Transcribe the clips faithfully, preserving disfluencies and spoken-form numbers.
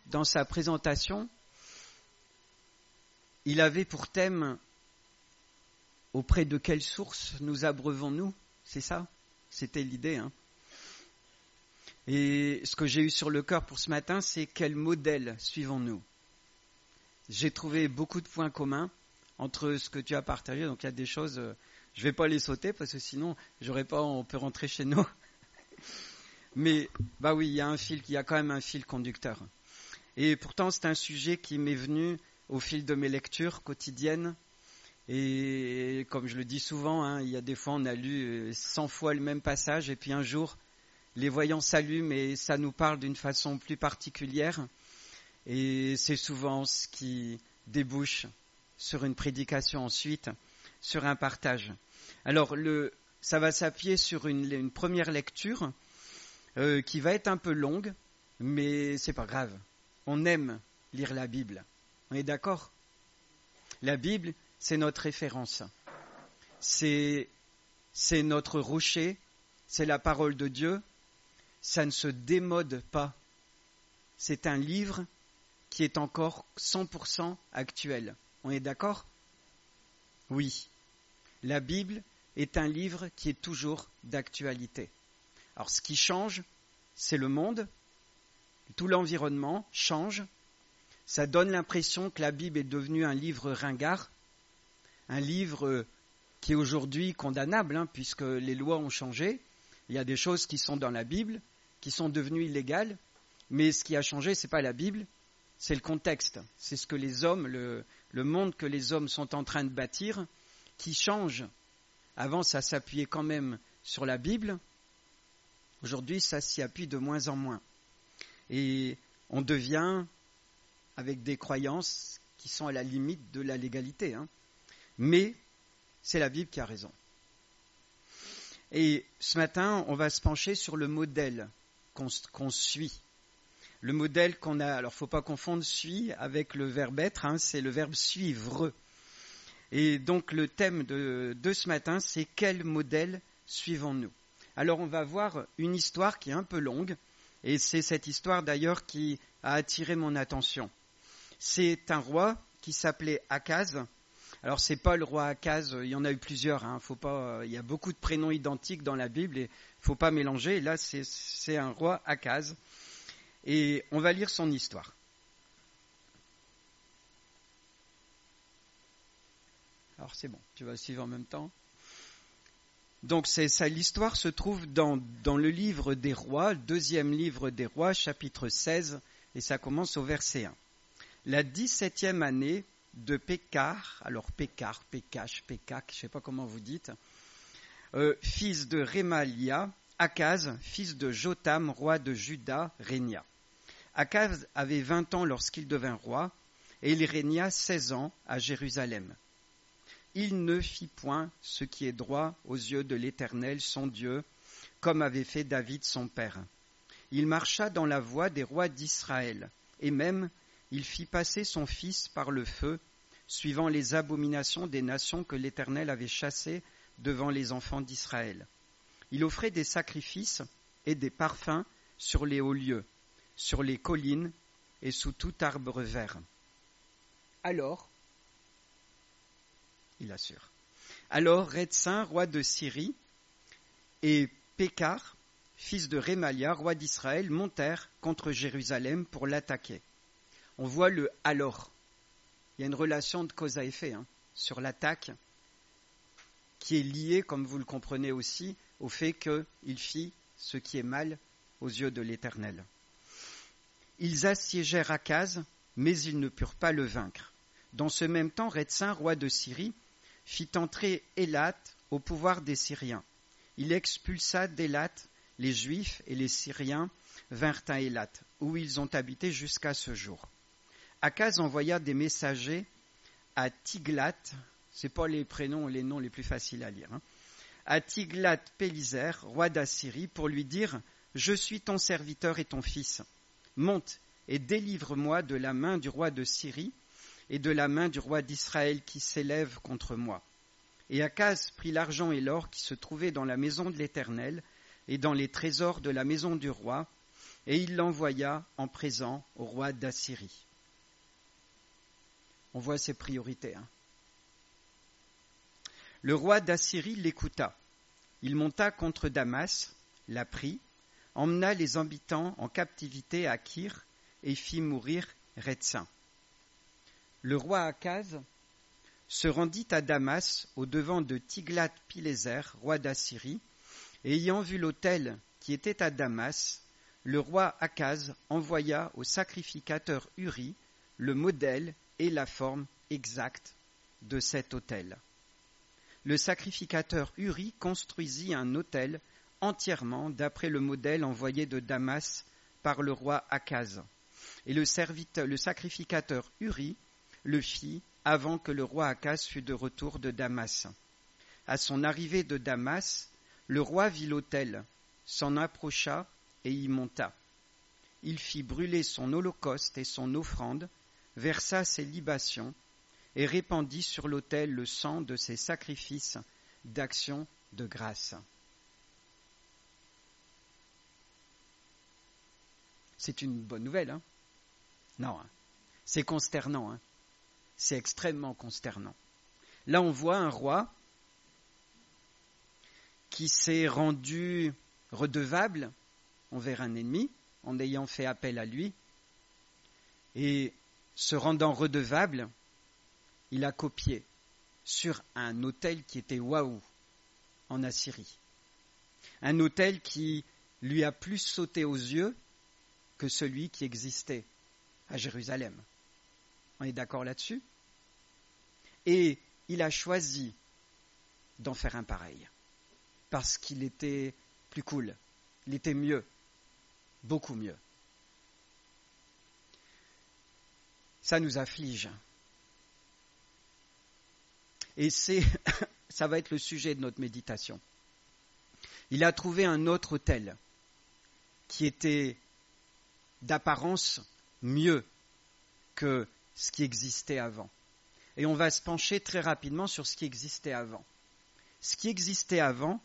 dans sa présentation, il avait pour thème « Auprès de quelle source nous abreuvons-nous » C'est ça, c'était l'idée. Hein. Et ce que j'ai eu sur le cœur pour ce matin, c'est « Quel modèle suivons-nous » J'ai trouvé beaucoup de points communs entre ce que tu as partagé. Donc il y a des choses, euh, je ne vais pas les sauter parce que sinon, j'aurais pas, on peut rentrer chez nous. Mais bah oui, il y a un fil, il y a quand même un fil conducteur. Et pourtant, c'est un sujet qui m'est venu au fil de mes lectures quotidiennes. Et comme je le dis souvent, hein, il y a des fois, on a lu cent fois le même passage, et puis un jour, les voyants s'allument et ça nous parle d'une façon plus particulière. Et c'est souvent ce qui débouche sur une prédication ensuite, sur un partage. Alors, le, ça va s'appuyer sur une, une première lecture euh, qui va être un peu longue, mais c'est pas grave. On aime lire la Bible. On est d'accord ? La Bible, c'est notre référence. C'est, c'est notre rocher, c'est la parole de Dieu. Ça ne se démode pas. C'est un livre qui est encore cent pour cent actuel. On est d'accord ? Oui. La Bible est un livre qui est toujours d'actualité. Alors ce qui change, c'est le monde. Tout l'environnement change. Ça donne l'impression que la Bible est devenue un livre ringard, un livre qui est aujourd'hui condamnable, hein, puisque les lois ont changé. Il y a des choses qui sont dans la Bible, qui sont devenues illégales, mais ce qui a changé, ce n'est pas la Bible, c'est le contexte. C'est ce que les hommes, le, le monde que les hommes sont en train de bâtir, qui change. Avant, ça s'appuyait quand même sur la Bible. Aujourd'hui, ça s'y appuie de moins en moins. Et on devient avec des croyances qui sont à la limite de la légalité. Hein. Mais c'est la Bible qui a raison. Et ce matin, on va se pencher sur le modèle qu'on, qu'on suit. Le modèle qu'on a, alors il ne faut pas confondre suit avec le verbe être, hein, c'est le verbe suivre. Et donc le thème de, de ce matin, c'est quel modèle suivons-nous ? Alors on va voir une histoire qui est un peu longue, et c'est cette histoire d'ailleurs qui a attiré mon attention. C'est un roi qui s'appelait Akaz. Alors c'est pas le roi Akaz, il y en a eu plusieurs, hein, faut pas, il y a beaucoup de prénoms identiques dans la Bible, et il ne faut pas mélanger. Et là c'est, c'est un roi Akaz. Et on va lire son histoire. Alors c'est bon, tu vas suivre en même temps. Donc c'est ça, l'histoire se trouve dans, dans le livre des rois, le deuxième livre des rois, chapitre seize, et ça commence au verset un. La dix-septième année de Pékar, alors Pékar, Pékash, Pékak, je ne sais pas comment vous dites, euh, fils de Rémalia, Akaz, fils de Jotam, roi de Juda, régna. Akaz avait vingt ans lorsqu'il devint roi, et il régna seize ans à Jérusalem. Il ne fit point ce qui est droit aux yeux de l'Éternel, son Dieu, comme avait fait David son père. Il marcha dans la voie des rois d'Israël, et même il fit passer son fils par le feu, suivant les abominations des nations que l'Éternel avait chassées devant les enfants d'Israël. Il offrait des sacrifices et des parfums sur les hauts lieux, sur les collines et sous tout arbre vert. Alors, il assure, alors Rétsin, roi de Syrie, et Pékar, fils de Rémalia, roi d'Israël, montèrent contre Jérusalem pour l'attaquer. On voit le « alors ». Il y a une relation de cause à effet hein, sur l'attaque qui est liée, comme vous le comprenez aussi, au fait qu'il fit ce qui est mal aux yeux de l'Éternel. Ils assiégèrent Akaz, mais ils ne purent pas le vaincre. Dans ce même temps, Rétsin, roi de Syrie, fit entrer Élat au pouvoir des Syriens. Il expulsa d'Élat les Juifs et les Syriens vinrent à Élat, où ils ont habité jusqu'à ce jour. Akaz envoya des messagers à Tiglath, c'est pas les prénoms, les noms les plus faciles à lire, hein, à Tiglath-Péliser, roi d'Assyrie, pour lui dire « Je suis ton serviteur et ton fils. Monte et délivre-moi de la main du roi de Syrie et de la main du roi d'Israël qui s'élève contre moi. » Et Akaz prit l'argent et l'or qui se trouvaient dans la maison de l'Éternel et dans les trésors de la maison du roi, et il l'envoya en présent au roi d'Assyrie. On voit ses priorités. Hein. Le roi d'Assyrie l'écouta. Il monta contre Damas, la prit, emmena les habitants en captivité à Kir et fit mourir Rétsin. Le roi Akaz se rendit à Damas au-devant de Tiglath-Pileser, roi d'Assyrie, et ayant vu l'autel qui était à Damas, le roi Akaz envoya au sacrificateur Uri le modèle et la forme exacte de cet autel. Le sacrificateur Uri construisit un autel entièrement d'après le modèle envoyé de Damas par le roi Akaz. Et le, serviteur, le sacrificateur Uri le fit avant que le roi Akaz fût de retour de Damas. À son arrivée de Damas, le roi vit l'autel, s'en approcha et y monta. Il fit brûler son holocauste et son offrande, versa ses libations et répandit sur l'autel le sang de ses sacrifices d'action de grâce. C'est une bonne nouvelle, hein? Non, hein. C'est consternant, hein? C'est extrêmement consternant. Là, on voit un roi qui s'est rendu redevable envers un ennemi en ayant fait appel à lui. Et se rendant redevable, il a copié sur un autel qui était waouh en Assyrie. Un autel qui lui a plus sauté aux yeux que celui qui existait à Jérusalem. On est d'accord là-dessus? Et il a choisi d'en faire un pareil, parce qu'il était plus cool, il était mieux, beaucoup mieux. Ça nous afflige. Et c'est, ça va être le sujet de notre méditation. Il a trouvé un autre autel qui était d'apparence mieux que ce qui existait avant. Et on va se pencher très rapidement sur ce qui existait avant. Ce qui existait avant...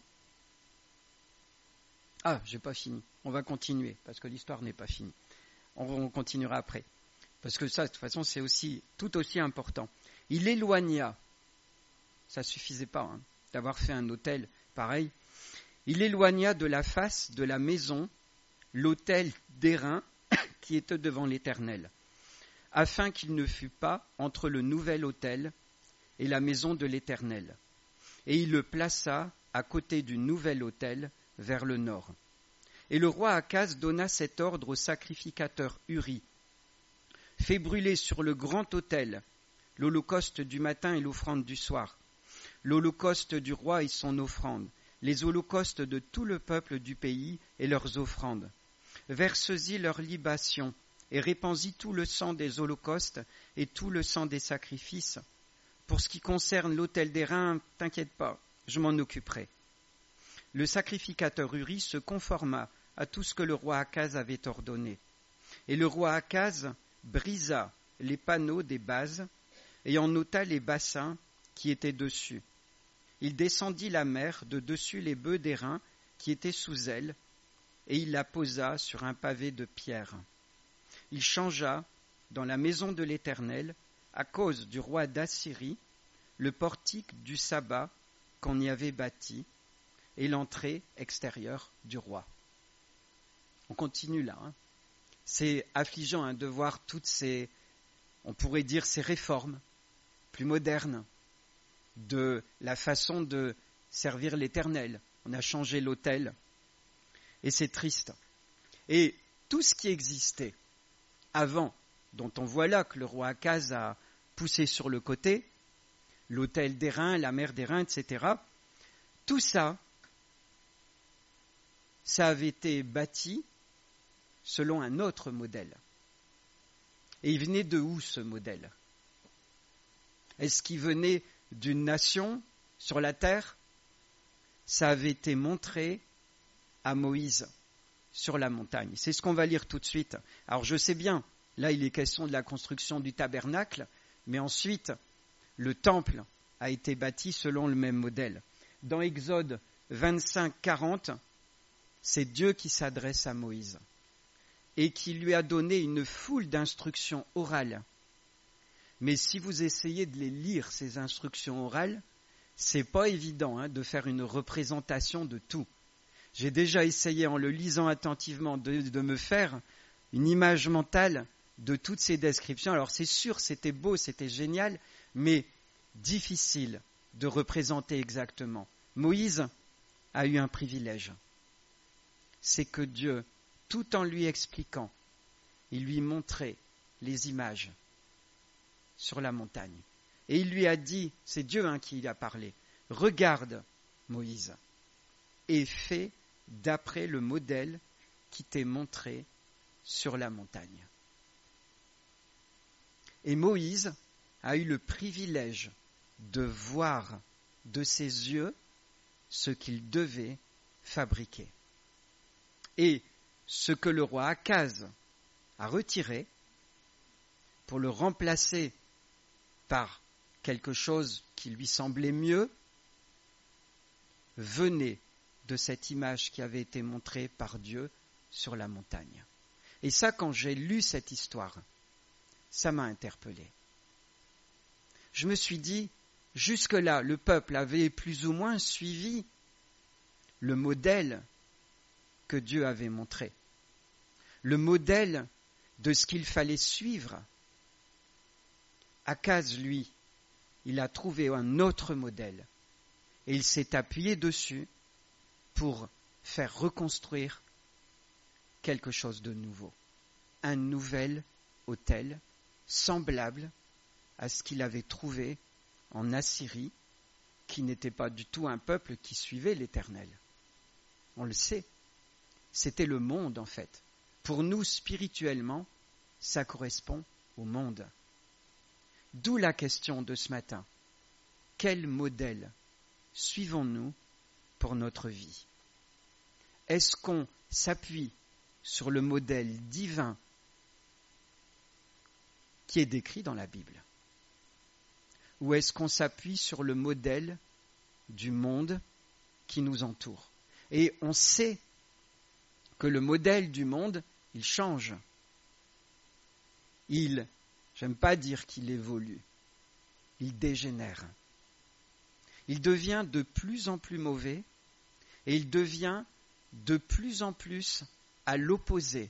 Ah, j'ai pas fini. On va continuer, parce que l'histoire n'est pas finie. On, on continuera après. Parce que ça, de toute façon, c'est aussi tout aussi important. Il éloigna, ça suffisait pas hein, d'avoir fait un autel pareil, il éloigna de la face de la maison l'autel d'airain qui était devant l'Éternel, afin qu'il ne fût pas entre le nouvel autel et la maison de l'Éternel. Et il le plaça à côté du nouvel autel vers le nord. Et le roi Akaz donna cet ordre au sacrificateur Uri. Fais brûler sur le grand autel l'holocauste du matin et l'offrande du soir, l'holocauste du roi et son offrande, les holocaustes de tout le peuple du pays et leurs offrandes. Verse-y leurs libations et répands-y tout le sang des holocaustes et tout le sang des sacrifices. Pour ce qui concerne l'autel d'airain, t'inquiète pas, je m'en occuperai. Le sacrificateur Uri se conforma à tout ce que le roi Akaz avait ordonné. Et le roi Akaz brisa les panneaux des bases et en ôta les bassins qui étaient dessus. Il descendit la mer de dessus les bœufs d'airain qui étaient sous elle, et il la posa sur un pavé de pierre. Il changea, dans la maison de l'Éternel, à cause du roi d'Assyrie, le portique du sabbat qu'on y avait bâti, et l'entrée extérieure du roi. On continue là. Hein. C'est affligeant hein, de voir toutes ces, on pourrait dire, ces réformes plus modernes de la façon de servir l'Éternel. On a changé l'autel. Et c'est triste. Et tout ce qui existait avant, dont on voit là que le roi Akaz a poussé sur le côté, l'autel d'airain, la mer d'airain, et cetera, tout ça, ça avait été bâti selon un autre modèle. Et il venait de où ce modèle? Est-ce qu'il venait d'une nation sur la terre? Ça avait été montré à Moïse sur la montagne. C'est ce qu'on va lire tout de suite. Alors je sais bien, là il est question de la construction du tabernacle, mais ensuite le temple a été bâti selon le même modèle. Dans Exode vingt-cinq quarante, c'est Dieu qui s'adresse à Moïse. et qui lui a donné une foule d'instructions orales. Mais si vous essayez de les lire, ces instructions orales, c'est pas évident hein, de faire une représentation de tout. J'ai déjà essayé, en le lisant attentivement, de, de me faire une image mentale de toutes ces descriptions. Alors c'est sûr, c'était beau, c'était génial, mais difficile de représenter exactement. Moïse a eu un privilège. C'est que Dieu, tout en lui expliquant, il lui montrait les images sur la montagne. Et il lui a dit, c'est Dieu hein, qui a parlé, « Regarde, Moïse, et fais d'après le modèle qui t'est montré sur la montagne. » Et Moïse a eu le privilège de voir de ses yeux ce qu'il devait fabriquer. Et ce que le roi Akaz a retiré pour le remplacer par quelque chose qui lui semblait mieux, venait de cette image qui avait été montrée par Dieu sur la montagne. Et ça, quand j'ai lu cette histoire, ça m'a interpellé. Je me suis dit, jusque-là, le peuple avait plus ou moins suivi le modèle que Dieu avait montré, le modèle de ce qu'il fallait suivre. Akaz, lui, il a trouvé un autre modèle et il s'est appuyé dessus pour faire reconstruire quelque chose de nouveau, un nouvel autel semblable à ce qu'il avait trouvé en Assyrie, qui n'était pas du tout un peuple qui suivait l'Éternel. On le sait, c'était le monde en fait. Pour nous, spirituellement, ça correspond au monde. D'où la question de ce matin. Quel modèle suivons-nous pour notre vie? Est-ce qu'on s'appuie sur le modèle divin qui est décrit dans la Bible? Ou est-ce qu'on s'appuie sur le modèle du monde qui nous entoure? Et on sait que le modèle du monde, il change. Il, j'aime pas dire qu'il évolue, il dégénère. Il devient de plus en plus mauvais et il devient de plus en plus à l'opposé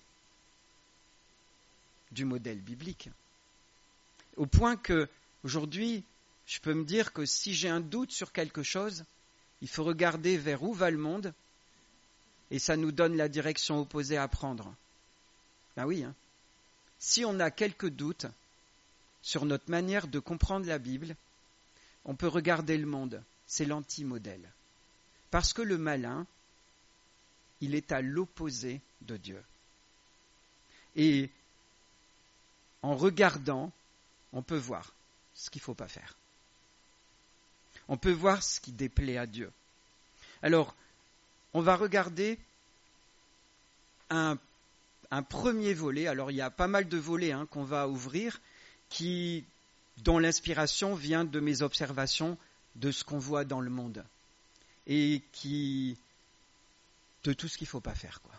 du modèle biblique. Au point que, aujourd'hui, je peux me dire que si j'ai un doute sur quelque chose, il faut regarder vers où va le monde et ça nous donne la direction opposée à prendre. Ben oui, hein. Si on a quelques doutes sur notre manière de comprendre la Bible, on peut regarder le monde. C'est l'anti-modèle. Parce que le malin, il est à l'opposé de Dieu. Et en regardant, on peut voir ce qu'il ne faut pas faire. On peut voir ce qui déplaît à Dieu. Alors, on va regarder un, un premier volet. Alors, il y a pas mal de volets hein, qu'on va ouvrir, qui, dont l'inspiration vient de mes observations de ce qu'on voit dans le monde. Et qui, de tout ce qu'il ne faut pas faire, quoi.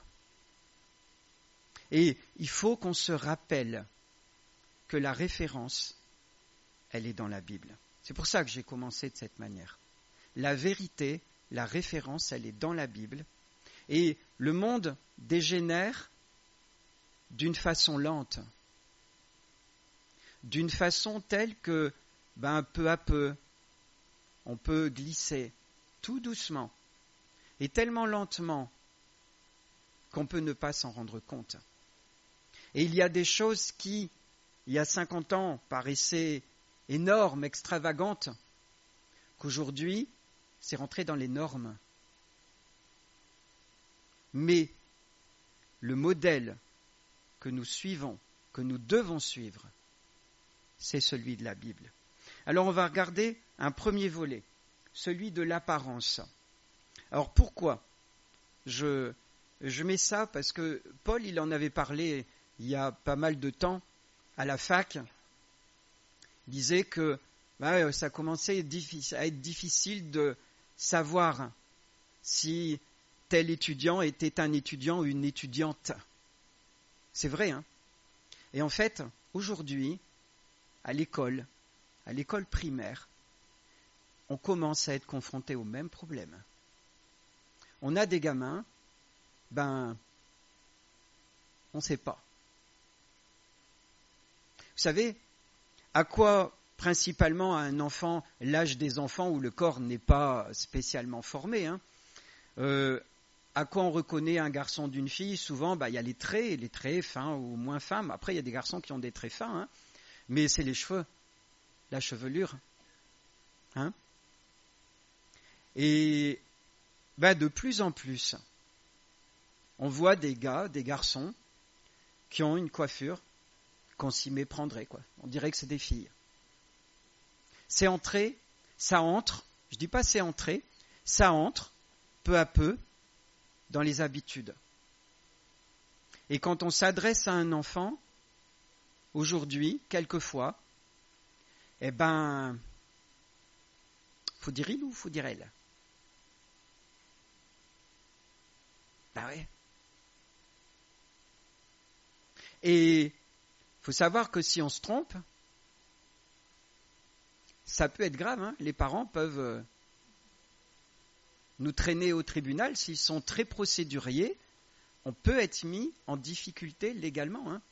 Et il faut qu'on se rappelle que la référence, elle est dans la Bible. C'est pour ça que j'ai commencé de cette manière. La vérité, la référence, elle est dans la Bible. Et le monde dégénère d'une façon lente, d'une façon telle que, ben, peu à peu, on peut glisser tout doucement et tellement lentement qu'on peut ne pas s'en rendre compte. Et il y a des choses qui, il y a cinquante ans, paraissaient énormes, extravagantes, qu'aujourd'hui, c'est rentré dans les normes. Mais le modèle que nous suivons, que nous devons suivre, c'est celui de la Bible. Alors on va regarder un premier volet, celui de l'apparence. Alors pourquoi je, je mets ça? Parce que Paul, il en avait parlé il y a pas mal de temps à la fac. Il disait que bah, ça commençait à être difficile de savoir si tel étudiant était un étudiant ou une étudiante. C'est vrai, hein. Et en fait, aujourd'hui, à l'école, à l'école primaire, on commence à être confronté au même problème. On a des gamins, ben, on ne sait pas. Vous savez, à quoi principalement un enfant, l'âge des enfants où le corps n'est pas spécialement formé, hein, euh, à quoi on reconnaît un garçon d'une fille? Souvent, bah, il y a les traits, les traits fins ou moins fins. Après, il y a des garçons qui ont des traits fins, hein, mais c'est les cheveux, la chevelure. Hein. Et bah, de plus en plus, on voit des gars, des garçons, qui ont une coiffure qu'on s'y méprendrait, quoi. On dirait que c'est des filles. C'est entré, ça entre, je ne dis pas c'est entré, ça entre peu à peu dans les habitudes. Et quand on s'adresse à un enfant, aujourd'hui, quelquefois, eh ben, faut dire il ou faut dire elle? Ben ouais. Et il faut savoir que si on se trompe, ça peut être grave, hein. Les parents peuvent nous traîner au tribunal. S'ils sont très procéduriers, on peut être mis en difficulté légalement. Hein.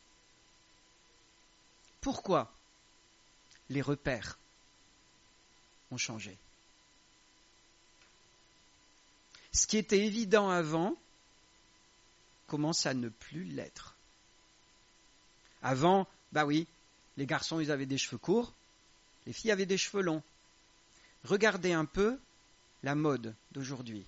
Pourquoi? Les repères ont changé. Ce qui était évident avant commence à ne plus l'être. Avant, bah oui, les garçons, ils avaient des cheveux courts, les filles avaient des cheveux longs. Regardez un peu la mode d'aujourd'hui.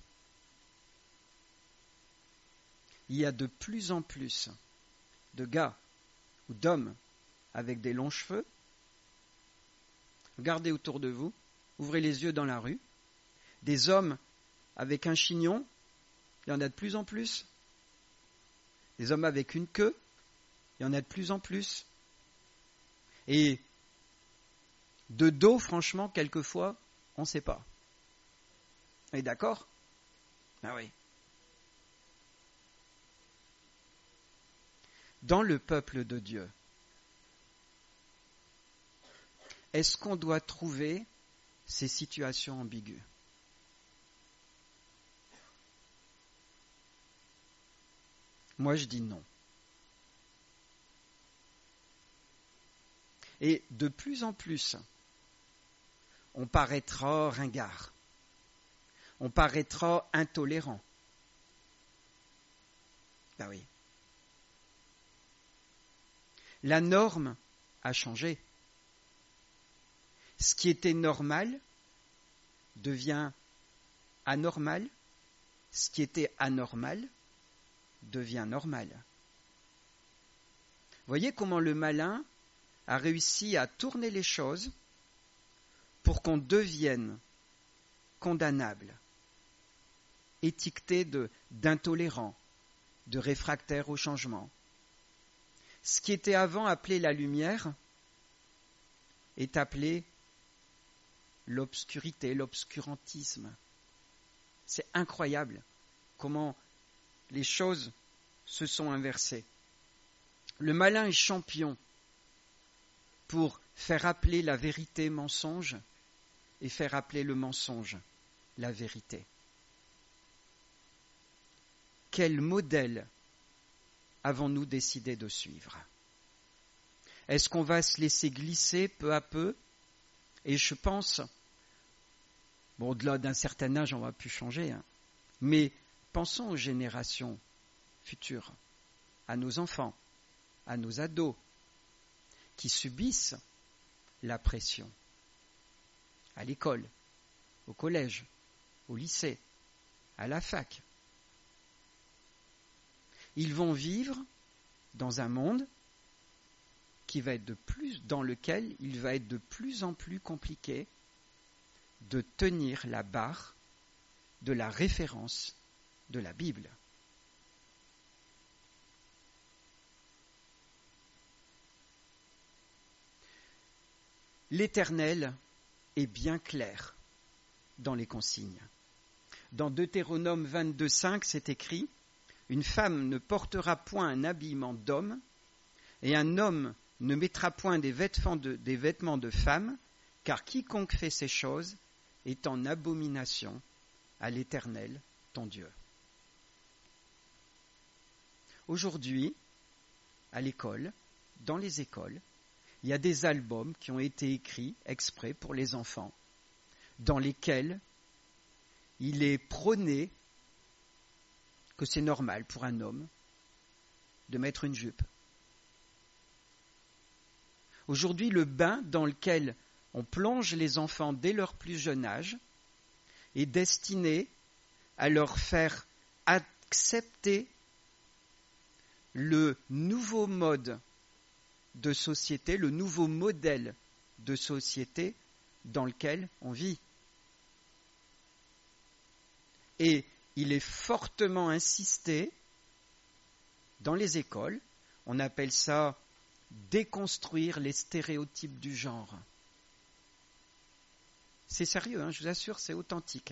Il y a de plus en plus de gars ou d'hommes avec des longs cheveux. Regardez autour de vous, ouvrez les yeux dans la rue. Des hommes avec un chignon, il y en a de plus en plus. Des hommes avec une queue, il y en a de plus en plus. Et de dos, franchement, quelquefois, on ne sait pas. Vous êtes d'accord? Ah oui. Dans le peuple de Dieu, est-ce qu'on doit trouver ces situations ambiguës? Moi, je dis non. Et de plus en plus, on paraîtra ringard. On paraîtra intolérant. Ben oui. La norme a changé. Ce qui était normal devient anormal. Ce qui était anormal devient normal. Voyez comment le malin a réussi à tourner les choses pour qu'on devienne condamnable, étiqueté de, d'intolérant, de réfractaire au changement. Ce qui était avant appelé la lumière est appelé l'obscurité, l'obscurantisme. C'est incroyable comment les choses se sont inversées. Le malin est champion pour faire appeler la vérité mensonge et faire appeler le mensonge la vérité. Quel modèle avons-nous décidé de suivre? Est-ce qu'on va se laisser glisser peu à peu? Et je pense, bon, au-delà d'un certain âge, on ne va plus changer, hein, mais pensons aux générations futures, à nos enfants, à nos ados, qui subissent la pression à l'école, au collège, au lycée, à la fac. Ils vont vivre dans un monde qui va être de plus, dans lequel il va être de plus en plus compliqué de tenir la barre de la référence de la Bible. L'Éternel est bien clair dans les consignes. Dans Deutéronome vingt-deux, cinq, c'est écrit « Une femme ne portera point un habillement d'homme, et un homme ne mettra point des vêtements de, des vêtements de femme, car quiconque fait ces choses est en abomination à l'Éternel, ton Dieu. Aujourd'hui, à l'école, dans les écoles, il y a des albums qui ont été écrits exprès pour les enfants, dans lesquels il est prôné que c'est normal pour un homme de mettre une jupe. Aujourd'hui, le bain dans lequel on plonge les enfants dès leur plus jeune âge est destiné à leur faire accepter le nouveau mode de société, le nouveau modèle de société dans lequel on vit. Et il est fortement insisté dans les écoles, on appelle ça déconstruire les stéréotypes du genre. C'est sérieux, hein, je vous assure, c'est authentique.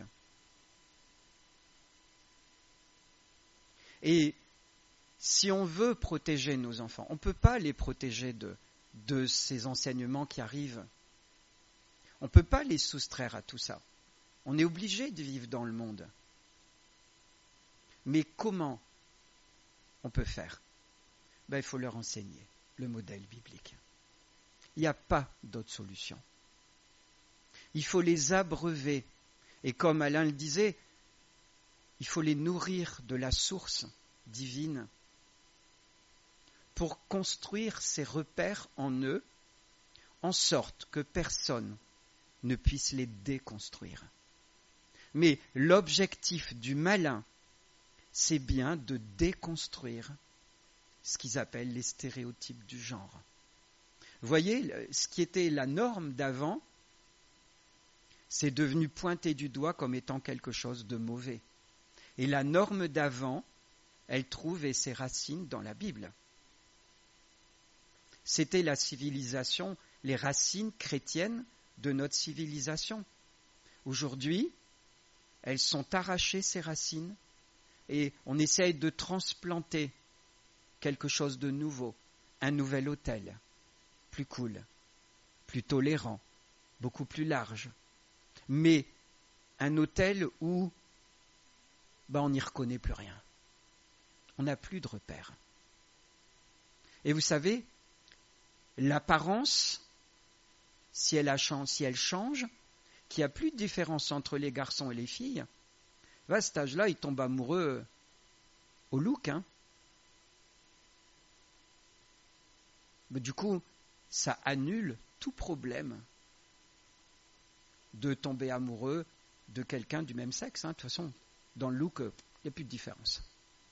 Et si on veut protéger nos enfants, on ne peut pas les protéger de, de ces enseignements qui arrivent. On ne peut pas les soustraire à tout ça. On est obligé de vivre dans le monde. Mais comment on peut faire? Ben, il faut leur enseigner le modèle biblique. Il n'y a pas d'autre solution. Il faut les abreuver. Et comme Alain le disait, il faut les nourrir de la source divine pour construire ces repères en eux, en sorte que personne ne puisse les déconstruire. Mais l'objectif du malin, c'est bien de déconstruire ce qu'ils appellent les stéréotypes du genre. Vous voyez, ce qui était la norme d'avant, c'est devenu pointé du doigt comme étant quelque chose de mauvais. Et la norme d'avant, elle trouve ses racines dans la Bible. C'était la civilisation, les racines chrétiennes de notre civilisation. Aujourd'hui, elles sont arrachées, ces racines, et on essaye de transplanter quelque chose de nouveau, un nouvel autel, plus cool, plus tolérant, beaucoup plus large, mais un autel où ben, on n'y reconnaît plus rien. On n'a plus de repères. Et vous savez, l'apparence, si elle, a, si elle change, qu'il n'y a plus de différence entre les garçons et les filles, à cet âge-là, ils tombent amoureux au look. Hein. Mais du coup, ça annule tout problème de tomber amoureux de quelqu'un du même sexe. Hein. De toute façon, dans le look, il n'y a plus de différence.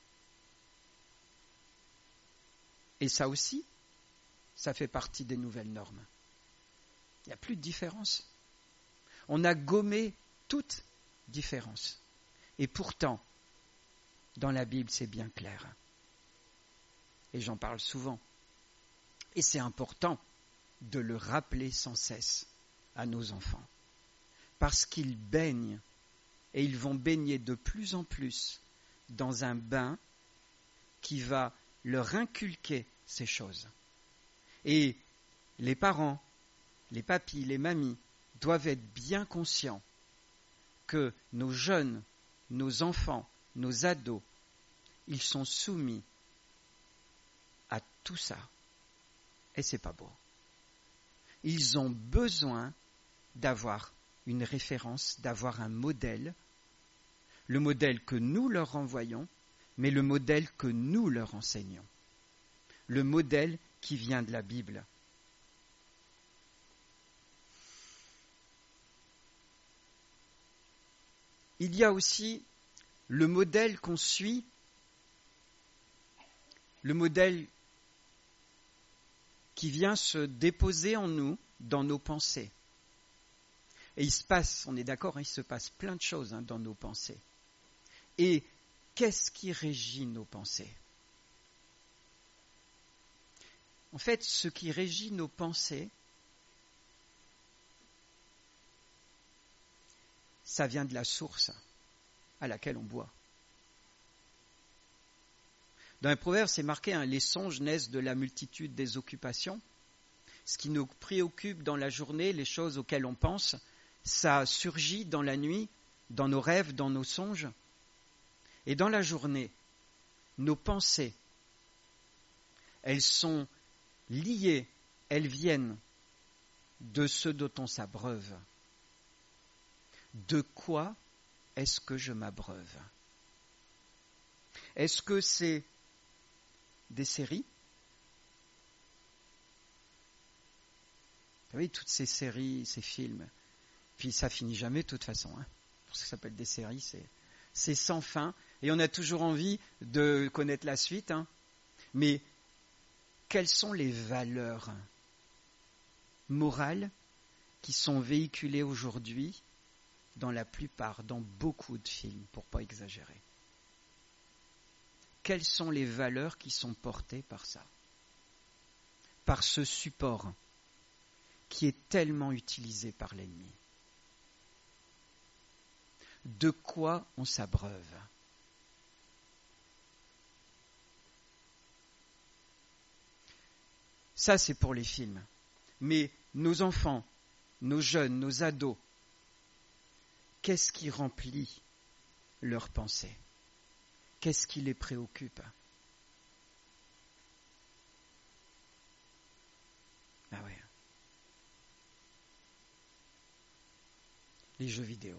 Et ça aussi, ça fait partie des nouvelles normes. Il n'y a plus de différence. On a gommé toute différence. Et pourtant, dans la Bible, c'est bien clair. Et j'en parle souvent. Et c'est important de le rappeler sans cesse à nos enfants. Parce qu'ils baignent, et ils vont baigner de plus en plus dans un bain qui va leur inculquer ces choses. Et les parents, les papis, les mamies doivent être bien conscients que nos jeunes, nos enfants, nos ados, ils sont soumis à tout ça. Et c'est pas beau. Ils ont besoin d'avoir une référence, d'avoir un modèle, le modèle que nous leur renvoyons, mais le modèle que nous leur enseignons. Le modèle qui vient de la Bible. Il y a aussi le modèle qu'on suit, le modèle qui vient se déposer en nous, dans nos pensées. Et il se passe, on est d'accord, hein, il se passe plein de choses hein, dans nos pensées. Et qu'est-ce qui régit nos pensées? En fait, ce qui régit nos pensées, ça vient de la source à laquelle on boit. Dans les Proverbes, c'est marqué, hein, les songes naissent de la multitude des occupations. Ce qui nous préoccupe dans la journée, les choses auxquelles on pense, ça surgit dans la nuit, dans nos rêves, dans nos songes. Et dans la journée, nos pensées, elles sont liées, elles viennent de ce dont on s'abreuve. De quoi est-ce que je m'abreuve? Est-ce que c'est des séries? Vous savez, toutes ces séries, ces films, puis ça finit jamais de toute façon. Hein. Pour ce que ça s'appelle des séries, c'est, c'est sans fin. Et on a toujours envie de connaître la suite. Hein. Mais quelles sont les valeurs morales qui sont véhiculées aujourd'hui dans la plupart, dans beaucoup de films, pour ne pas exagérer? Quelles sont les valeurs qui sont portées par ça? Par ce support qui est tellement utilisé par l'ennemi. De quoi on s'abreuve? Ça, c'est pour les films. Mais nos enfants, nos jeunes, nos ados, qu'est-ce qui remplit leurs pensées? Qu'est-ce qui les préoccupe? Ah oui. Les jeux vidéo.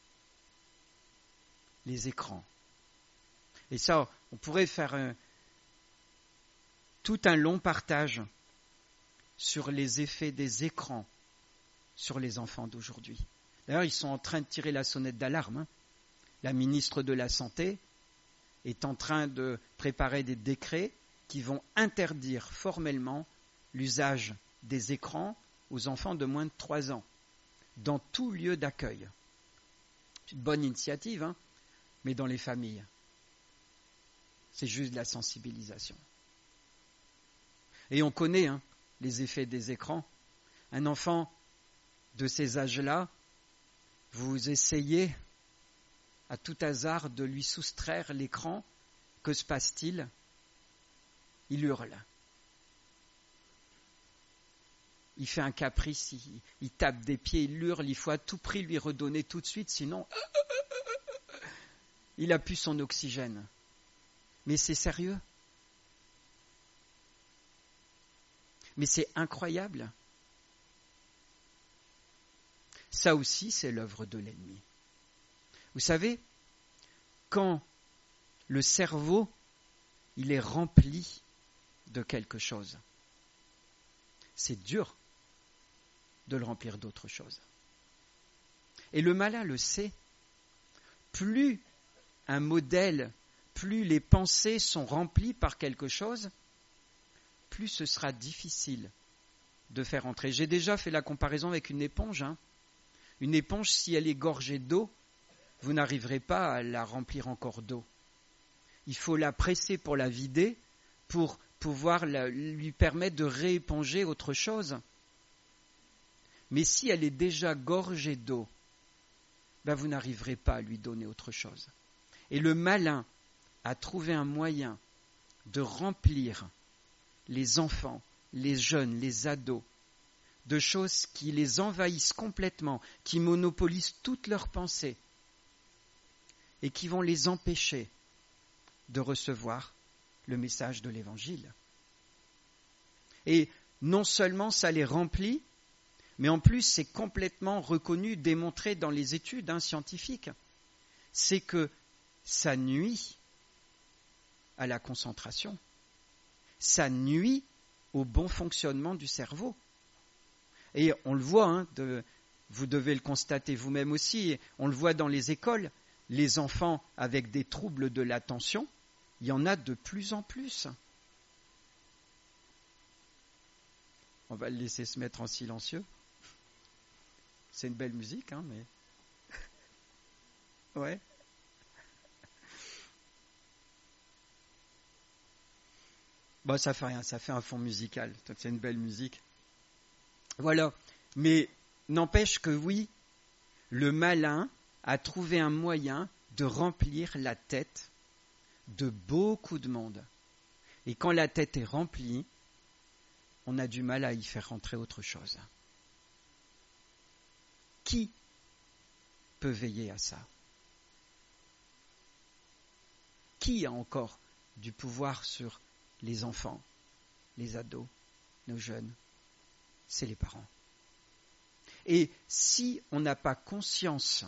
Les écrans. Et ça, on pourrait faire un, tout un long partage sur les effets des écrans sur les enfants d'aujourd'hui. D'ailleurs, ils sont en train de tirer la sonnette d'alarme. Hein. La ministre de la Santé est en train de préparer des décrets qui vont interdire formellement l'usage des écrans aux enfants de moins de trois ans, dans tout lieu d'accueil. C'est une bonne initiative, hein, mais dans les familles. C'est juste de la sensibilisation. Et on connaît hein, les effets des écrans. Un enfant de ces âges-là, vous essayez à tout hasard de lui soustraire l'écran, que se passe-t-il? Il hurle. Il fait un caprice, il, il tape des pieds, il hurle, il faut à tout prix lui redonner tout de suite, sinon il a plus son oxygène. Mais c'est sérieux. Mais c'est incroyable. Ça aussi, c'est l'œuvre de l'ennemi. Vous savez, quand le cerveau, il est rempli de quelque chose, c'est dur de le remplir d'autre chose. Et le malin le sait. Plus un modèle, plus les pensées sont remplies par quelque chose, plus ce sera difficile de faire entrer. J'ai déjà fait la comparaison avec une éponge. Hein. Une éponge, si elle est gorgée d'eau, vous n'arriverez pas à la remplir encore d'eau. Il faut la presser pour la vider, pour pouvoir la, lui permettre de rééponger autre chose. Mais si elle est déjà gorgée d'eau, ben vous n'arriverez pas à lui donner autre chose. Et le malin a trouvé un moyen de remplir les enfants, les jeunes, les ados, de choses qui les envahissent complètement, qui monopolisent toutes leurs pensées et qui vont les empêcher de recevoir le message de l'Évangile. Et non seulement ça les remplit, mais en plus c'est complètement reconnu, démontré dans les études hein, scientifiques, c'est que ça nuit à la concentration, ça nuit au bon fonctionnement du cerveau. Et on le voit, hein, de, vous devez le constater vous-même aussi, on le voit dans les écoles, les enfants avec des troubles de l'attention, il y en a de plus en plus. On va le laisser se mettre en silencieux. C'est une belle musique, hein, mais... ouais. Bon, ça fait rien, ça fait un fond musical, donc c'est une belle musique. Voilà, mais n'empêche que oui, le malin a trouvé un moyen de remplir la tête de beaucoup de monde Et quand la tête est remplie, on a du mal à y faire rentrer autre chose. Qui peut veiller à ça? Qui a encore du pouvoir sur les enfants, les ados, nos jeunes? C'est les parents. Et si on n'a pas conscience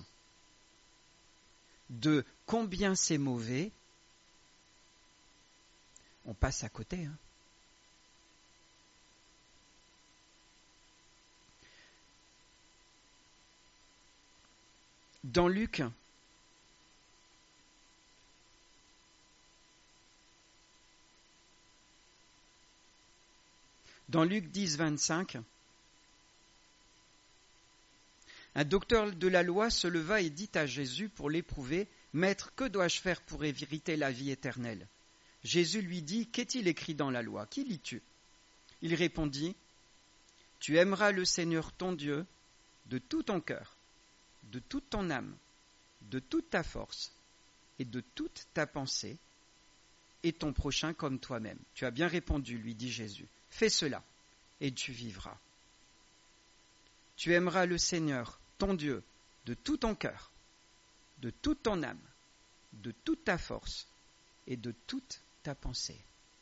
de combien c'est mauvais, on passe à côté. Hein. Dans Luc, dans Luc dix, vingt-cinq, un docteur de la loi se leva et dit à Jésus pour l'éprouver, « Maître, que dois-je faire pour hériter la vie éternelle ?» Jésus lui dit, « Qu'est-il écrit dans la loi? Qui lis-tu » Il répondit, « Tu aimeras le Seigneur ton Dieu de tout ton cœur, de toute ton âme, de toute ta force et de toute ta pensée, et ton prochain comme toi-même. » Tu as bien répondu, lui dit Jésus. « Fais cela, et tu vivras. Tu aimeras le Seigneur, ton Dieu, de tout ton cœur, de toute ton âme, de toute ta force et de toute ta pensée. »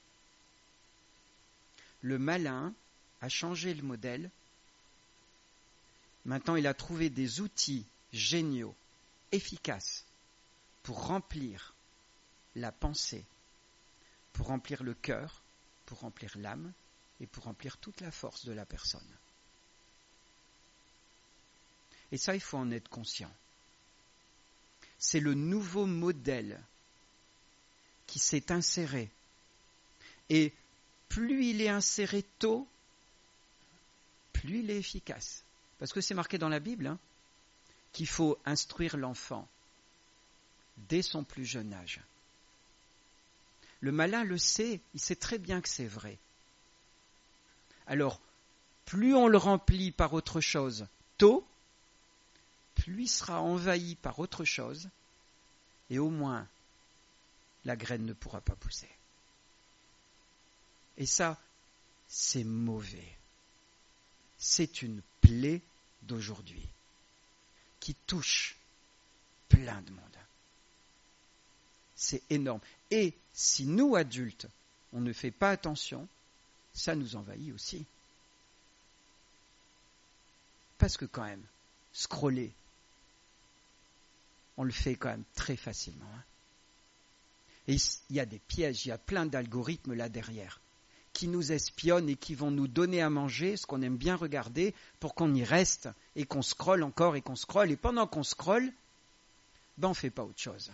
Le malin a changé le modèle. Maintenant, il a trouvé des outils géniaux, efficaces, pour remplir la pensée, pour remplir le cœur, pour remplir l'âme et pour remplir toute la force de la personne. Et ça, il faut en être conscient. C'est le nouveau modèle qui s'est inséré. Et plus il est inséré tôt, plus il est efficace. Parce que c'est marqué dans la Bible hein, qu'il faut instruire l'enfant dès son plus jeune âge. Le malin le sait, il sait très bien que c'est vrai. Alors, plus on le remplit par autre chose tôt, plus il sera envahi par autre chose, et au moins, la graine ne pourra pas pousser. Et ça, c'est mauvais. C'est une plaie d'aujourd'hui qui touche plein de monde. C'est énorme. Et si nous, adultes, on ne fait pas attention, ça nous envahit aussi. Parce que quand même, scroller, on le fait quand même très facilement. Hein. Et il y a des pièges, il y a plein d'algorithmes là derrière qui nous espionnent et qui vont nous donner à manger ce qu'on aime bien regarder pour qu'on y reste et qu'on scrolle encore et qu'on scrolle. Et pendant qu'on scrolle, ben on ne fait pas autre chose.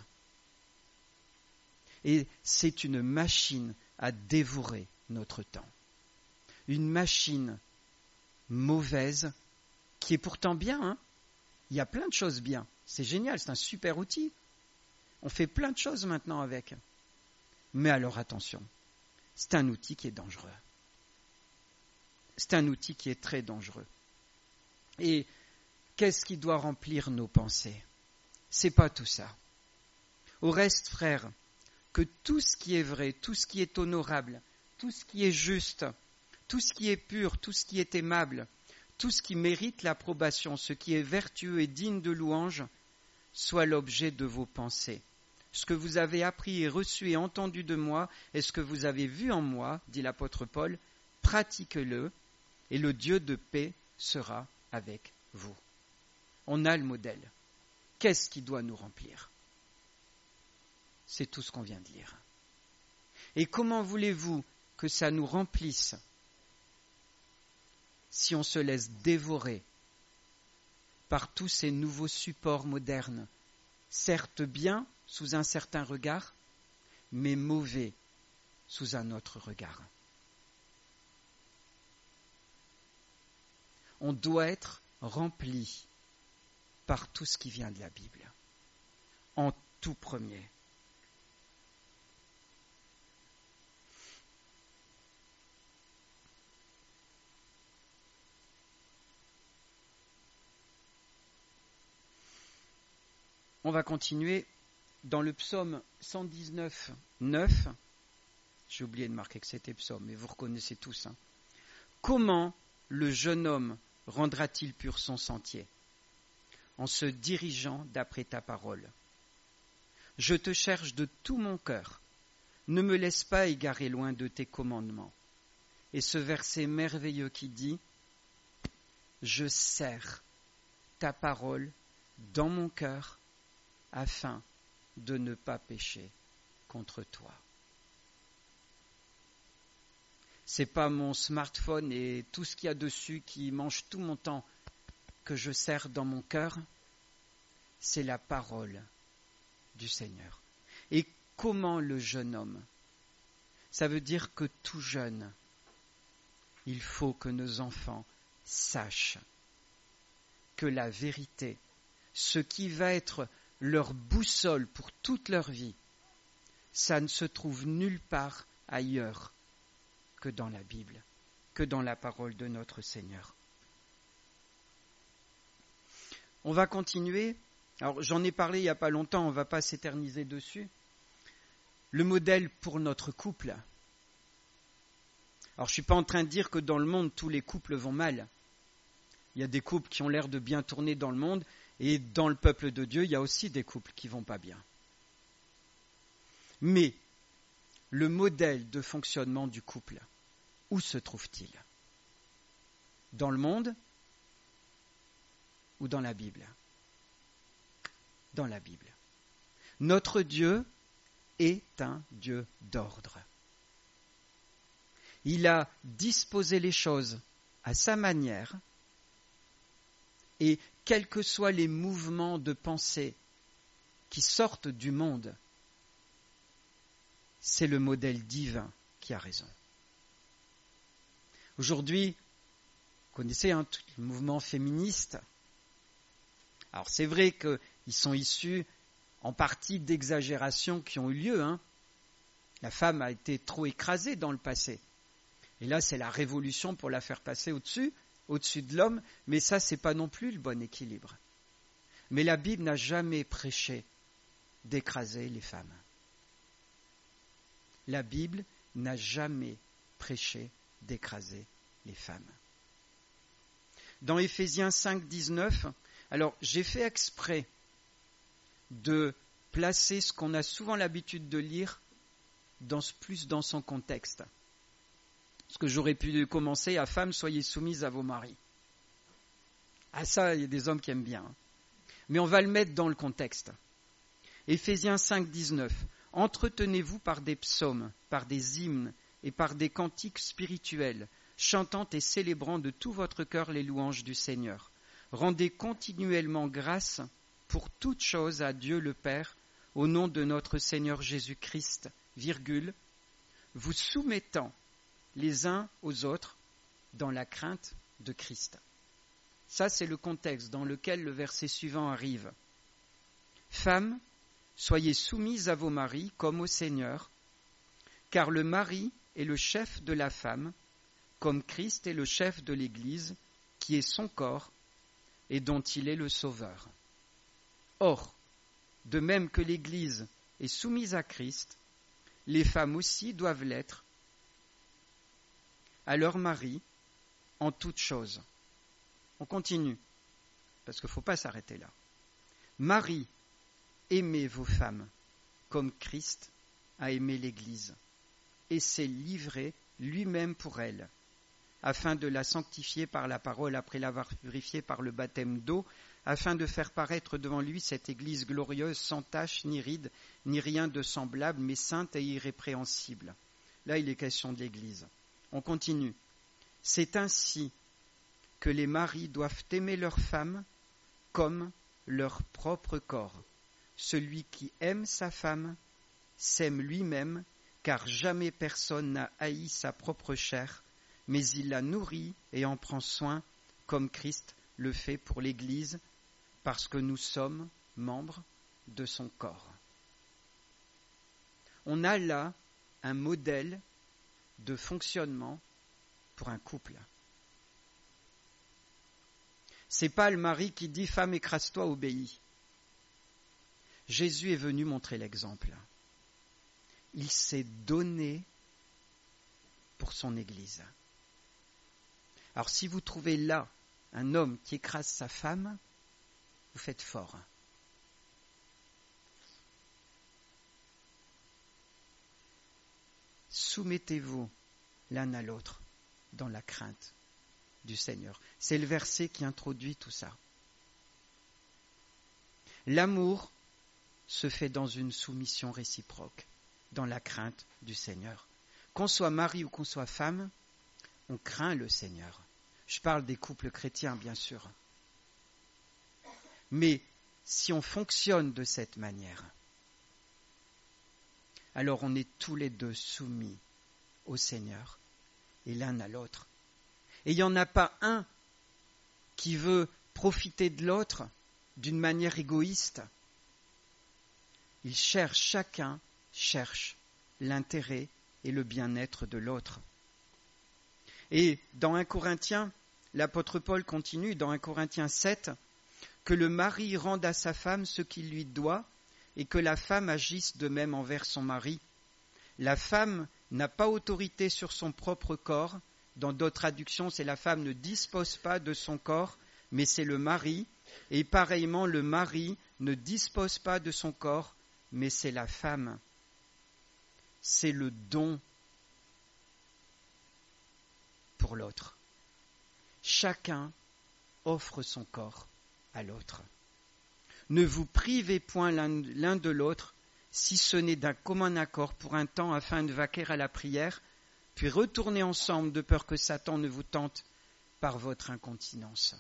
Et c'est une machine à dévorer notre temps. Une machine mauvaise qui est pourtant bien. Hein. Il y a plein de choses bien. C'est génial, c'est un super outil. On fait plein de choses maintenant avec. Mais alors attention, c'est un outil qui est dangereux. C'est un outil qui est très dangereux. Et qu'est-ce qui doit remplir nos pensées? C'est pas tout ça. Au reste, frères, que tout ce qui est vrai, tout ce qui est honorable, tout ce qui est juste, tout ce qui est pur, tout ce qui est aimable, tout ce qui mérite l'approbation, ce qui est vertueux et digne de louange, soit l'objet de vos pensées. Ce que vous avez appris et reçu et entendu de moi, et ce que vous avez vu en moi, dit l'apôtre Paul, pratiquez-le, et le Dieu de paix sera avec vous. On a le modèle. Qu'est-ce qui doit nous remplir? C'est tout ce qu'on vient de lire. Et comment voulez-vous que ça nous remplisse si on se laisse dévorer par tous ces nouveaux supports modernes, certes bien sous un certain regard, mais mauvais sous un autre regard? On doit être rempli par tout ce qui vient de la Bible, en tout premier. On va continuer dans le psaume cent dix-neuf, neuf. J'ai oublié de marquer que c'était psaume, mais vous reconnaissez tous. Hein. Comment le jeune homme rendra-t-il pur son sentier? En se dirigeant d'après ta parole. Je te cherche de tout mon cœur. Ne me laisse pas égarer loin de tes commandements. Et ce verset merveilleux qui dit « Je serre ta parole dans mon cœur afin de ne pas pécher contre toi. » C'est pas mon smartphone et tout ce qu'il y a dessus qui mange tout mon temps que je serre dans mon cœur, c'est la parole du Seigneur. Et comment le jeune homme? Ça veut dire que tout jeune, il faut que nos enfants sachent que la vérité, ce qui va être leur boussole pour toute leur vie, ça ne se trouve nulle part ailleurs que dans la Bible, que dans la parole de notre Seigneur. On va continuer. Alors, j'en ai parlé il n'y a pas longtemps, on ne va pas s'éterniser dessus. Le modèle pour notre couple. Alors, je ne suis pas en train de dire que dans le monde, tous les couples vont mal. Il y a des couples qui ont l'air de bien tourner dans le monde, et dans le peuple de Dieu, il y a aussi des couples qui ne vont pas bien. Mais, le modèle de fonctionnement du couple, où se trouve-t-il? Dans le monde ou dans la Bible? Dans la Bible. Notre Dieu est un Dieu d'ordre. Il a disposé les choses à sa manière et quels que soient les mouvements de pensée qui sortent du monde, c'est le modèle divin qui a raison. Aujourd'hui, vous connaissez hein, tout le mouvement féministe. Alors c'est vrai qu'ils sont issus en partie d'exagérations qui ont eu lieu. Hein. La femme a été trop écrasée dans le passé. Et là, c'est la révolution pour la faire passer au-dessus, au-dessus de l'homme. Mais ça, c'est pas non plus le bon équilibre. Mais la Bible n'a jamais prêché d'écraser les femmes. La Bible n'a jamais prêché d'écraser les femmes. Dans Éphésiens cinq, dix-neuf, alors j'ai fait exprès de placer ce qu'on a souvent l'habitude de lire dans, plus dans son contexte. Parce que j'aurais pu commencer à « Femmes, soyez soumises à vos maris ». Ah ça, il y a des hommes qui aiment bien. Hein. Mais on va le mettre dans le contexte. Éphésiens cinq, dix-neuf. « Entretenez-vous par des psaumes, par des hymnes et par des cantiques spirituels, chantant et célébrant de tout votre cœur les louanges du Seigneur. Rendez continuellement grâce pour toutes choses à Dieu le Père, au nom de notre Seigneur Jésus-Christ, virgule, vous soumettant les uns aux autres dans la crainte de Christ. » Ça, c'est le contexte dans lequel le verset suivant arrive. « Femmes, soyez soumises à vos maris comme au Seigneur, car le mari est le chef de la femme, comme Christ est le chef de l'Église, qui est son corps et dont il est le sauveur. Or, de même que l'Église est soumise à Christ, les femmes aussi doivent l'être à leur mari en toutes choses. » On continue, parce qu'il ne faut pas s'arrêter là. « Marie, aimez vos femmes, comme Christ a aimé l'Église, et s'est livré lui-même pour elle, afin de la sanctifier par la parole après l'avoir purifiée par le baptême d'eau, afin de faire paraître devant lui cette Église glorieuse, sans tache, ni ride, ni rien de semblable, mais sainte et irrépréhensible. » Là, il est question de l'Église. On continue. « C'est ainsi que les maris doivent aimer leurs femmes comme leur propre corps. Celui qui aime sa femme s'aime lui-même, car jamais personne n'a haï sa propre chair, mais il la nourrit et en prend soin, comme Christ le fait pour l'Église, parce que nous sommes membres de son corps. » On a là un modèle de fonctionnement pour un couple. C'est pas le mari qui dit « Femme, écrase-toi, obéis ». Jésus est venu montrer l'exemple. Il s'est donné pour son Église. Alors si vous trouvez là un homme qui écrase sa femme, vous faites fort. Soumettez-vous l'un à l'autre dans la crainte du Seigneur. C'est le verset qui introduit tout ça. L'amour se fait dans une soumission réciproque, dans la crainte du Seigneur. Qu'on soit mari ou qu'on soit femme, on craint le Seigneur. Je parle des couples chrétiens, bien sûr. Mais si on fonctionne de cette manière, alors on est tous les deux soumis au Seigneur et l'un à l'autre. Et il n'y en a pas un qui veut profiter de l'autre d'une manière égoïste. Ils cherchent, chacun cherche l'intérêt et le bien-être de l'autre. Et dans un Corinthiens, l'apôtre Paul continue, dans un Corinthiens sept, que le mari rende à sa femme ce qu'il lui doit et que la femme agisse de même envers son mari. La femme n'a pas autorité sur son propre corps. Dans d'autres traductions, c'est la femme ne dispose pas de son corps, mais c'est le mari. Et pareillement, le mari ne dispose pas de son corps, mais c'est la femme. C'est le don pour l'autre. Chacun offre son corps à l'autre. Ne vous privez point l'un, l'un de l'autre, si ce n'est d'un commun accord pour un temps afin de vaquer à la prière, puis retournez ensemble de peur que Satan ne vous tente par votre incontinence.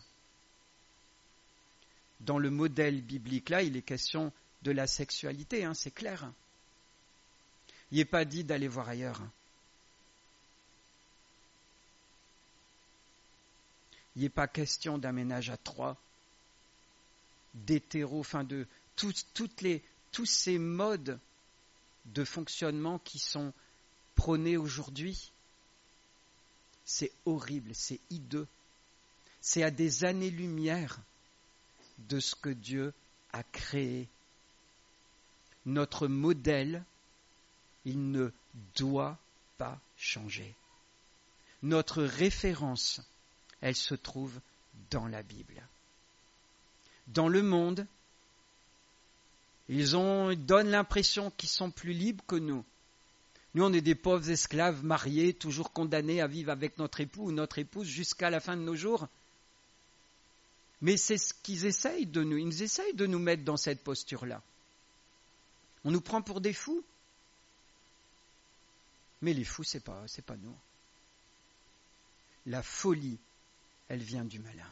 Dans le modèle biblique, là, il est question de la sexualité, hein, c'est clair. Il n'est pas dit d'aller voir ailleurs. Il n'est pas question d'un ménage à trois, d'hétéro, enfin de tout, toutes les, tous ces modes de fonctionnement qui sont prônés aujourd'hui. C'est horrible, c'est hideux. C'est à des années-lumière de ce que Dieu a créé. Notre modèle, il ne doit pas changer. Notre référence, elle se trouve dans la Bible. Dans le monde, ils, ont, ils donnent l'impression qu'ils sont plus libres que nous. Nous, on est des pauvres esclaves mariés, toujours condamnés à vivre avec notre époux ou notre épouse jusqu'à la fin de nos jours. Mais c'est ce qu'ils essayent de nous. Ils essayent de nous mettre dans cette posture-là. On nous prend pour des fous. Mais les fous, c'est pas, c'est pas nous. La folie, elle vient du malin.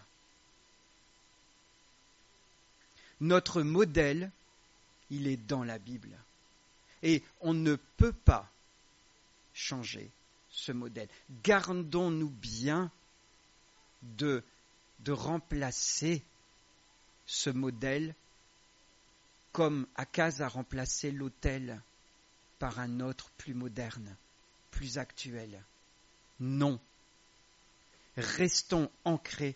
Notre modèle, il est dans la Bible. Et on ne peut pas changer ce modèle. Gardons-nous bien de, de remplacer ce modèle comme Akaz a remplacé l'autel par un autre plus moderne, plus actuel. Non. Restons ancrés.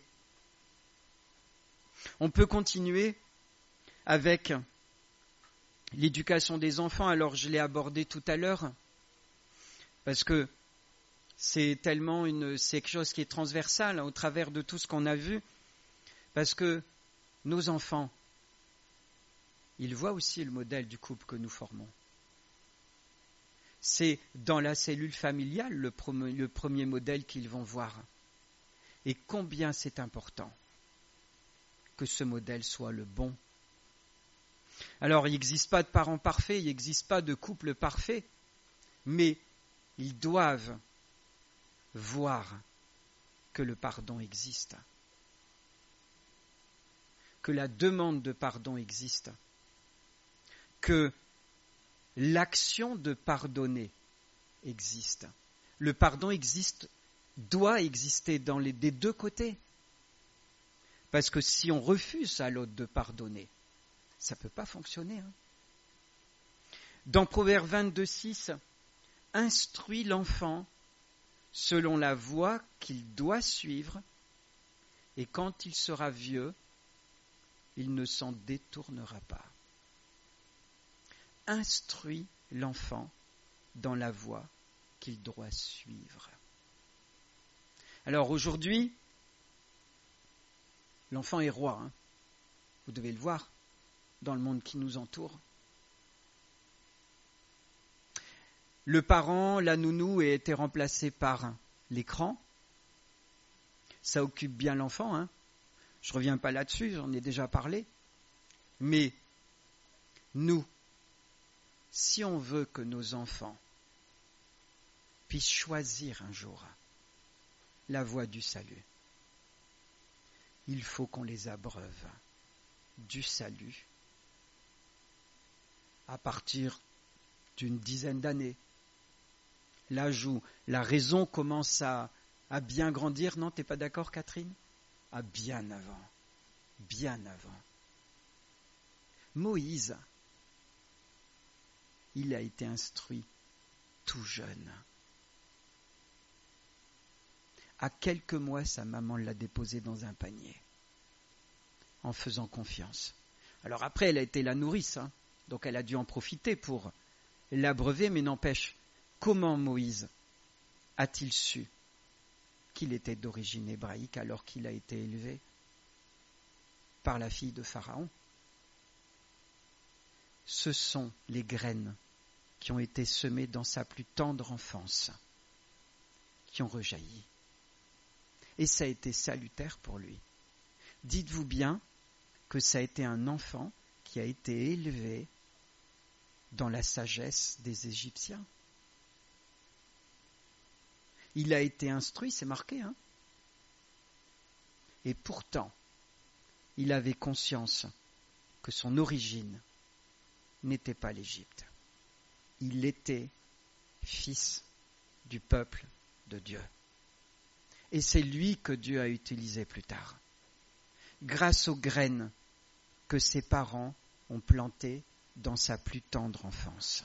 On peut continuer avec l'éducation des enfants. Alors je l'ai abordé tout à l'heure parce que c'est tellement une, c'est quelque chose qui est transversal au travers de tout ce qu'on a vu. Parce que nos enfants, ils voient aussi le modèle du couple que nous formons. C'est dans la cellule familiale le premier, le premier modèle qu'ils vont voir. Et combien c'est important que ce modèle soit le bon. Alors, il n'existe pas de parents parfaits, il n'existe pas de couple parfait, mais ils doivent voir que le pardon existe, que la demande de pardon existe, que l'action de pardonner existe. Le pardon existe, doit exister dans les, des deux côtés. Parce que si on refuse à l'autre de pardonner, ça ne peut pas fonctionner. Hein. Dans Proverbe vingt-deux, six, « Instruis l'enfant selon la voie qu'il doit suivre, et quand il sera vieux, il ne s'en détournera pas. » Instruis l'enfant dans la voie qu'il doit suivre. Alors aujourd'hui, l'enfant est roi. Hein. Vous devez le voir dans le monde qui nous entoure. Le parent, la nounou, a été remplacé par l'écran. Ça occupe bien l'enfant. Hein. Je ne reviens pas là-dessus, j'en ai déjà parlé. Mais nous, si on veut que nos enfants puissent choisir un jour la voie du salut, il faut qu'on les abreuve du salut à partir d'une dizaine d'années. L'âge où la raison commence à, à bien grandir. Non, t'es pas d'accord, Catherine? Ah, bien avant. Bien avant. Moïse, il a été instruit tout jeune. À quelques mois, sa maman l'a déposé dans un panier, en faisant confiance. Alors après, elle a été la nourrice, hein, donc elle a dû en profiter pour l'abreuver, mais n'empêche, comment Moïse a-t-il su qu'il était d'origine hébraïque alors qu'il a été élevé par la fille de Pharaon? Ce sont les graines qui ont été semées dans sa plus tendre enfance qui ont rejailli. Et ça a été salutaire pour lui. Dites-vous bien que ça a été un enfant qui a été élevé dans la sagesse des Égyptiens. Il a été instruit, c'est marqué, hein. Et pourtant, il avait conscience que son origine n'était pas l'Égypte. Il était fils du peuple de Dieu. Et c'est lui que Dieu a utilisé plus tard. Grâce aux graines que ses parents ont plantées dans sa plus tendre enfance.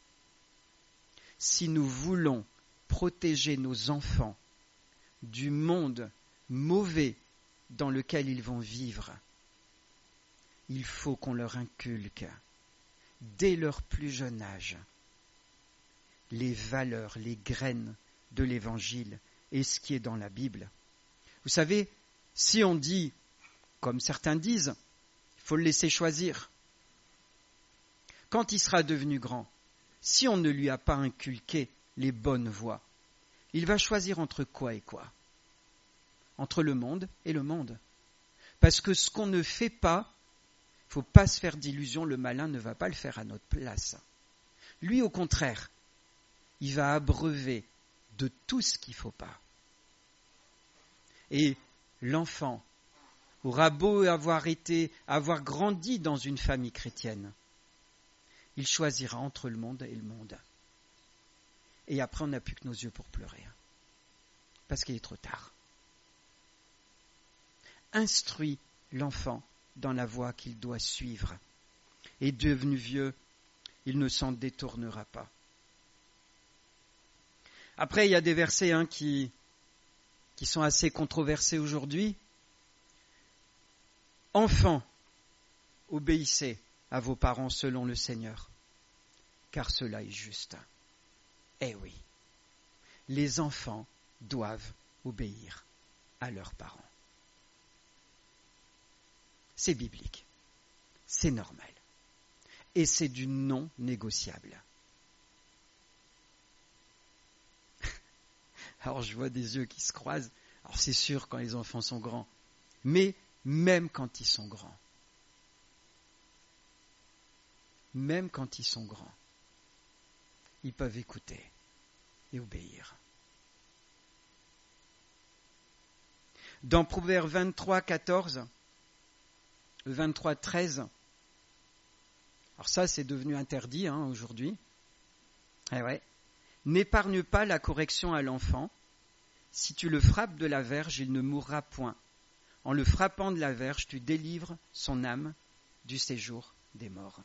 Si nous voulons protéger nos enfants du monde mauvais dans lequel ils vont vivre, il faut qu'on leur inculque, dès leur plus jeune âge, les valeurs, les graines de l'Évangile et ce qui est dans la Bible. Vous savez, si on dit, comme certains disent, il faut le laisser choisir. Quand il sera devenu grand, si on ne lui a pas inculqué les bonnes voies, il va choisir entre quoi et quoi? Entre le monde et le monde. Parce que ce qu'on ne fait pas, il ne faut pas se faire d'illusions, le malin ne va pas le faire à notre place. Lui, au contraire, il va abreuver de tout ce qu'il ne faut pas. Et l'enfant aura beau avoir été, avoir grandi dans une famille chrétienne, il choisira entre le monde et le monde. Et après, on n'a plus que nos yeux pour pleurer. Parce qu'il est trop tard. Instruis l'enfant dans la voie qu'il doit suivre. Et devenu vieux, il ne s'en détournera pas. Après, il y a des versets hein, qui, qui sont assez controversés aujourd'hui. Enfants, obéissez à vos parents selon le Seigneur, car cela est juste. Eh oui, les enfants doivent obéir à leurs parents. C'est biblique, c'est normal, et c'est du non négociable. Alors je vois des yeux qui se croisent, alors c'est sûr quand les enfants sont grands, mais même quand ils sont grands, même quand ils sont grands, ils peuvent écouter et obéir. Dans Proverbe vingt-trois, quatorze, vingt-trois, treize, alors ça c'est devenu interdit hein, aujourd'hui, eh ouais. N'épargne pas la correction à l'enfant, si tu le frappes de la verge, il ne mourra point. En le frappant de la verge, tu délivres son âme du séjour des morts.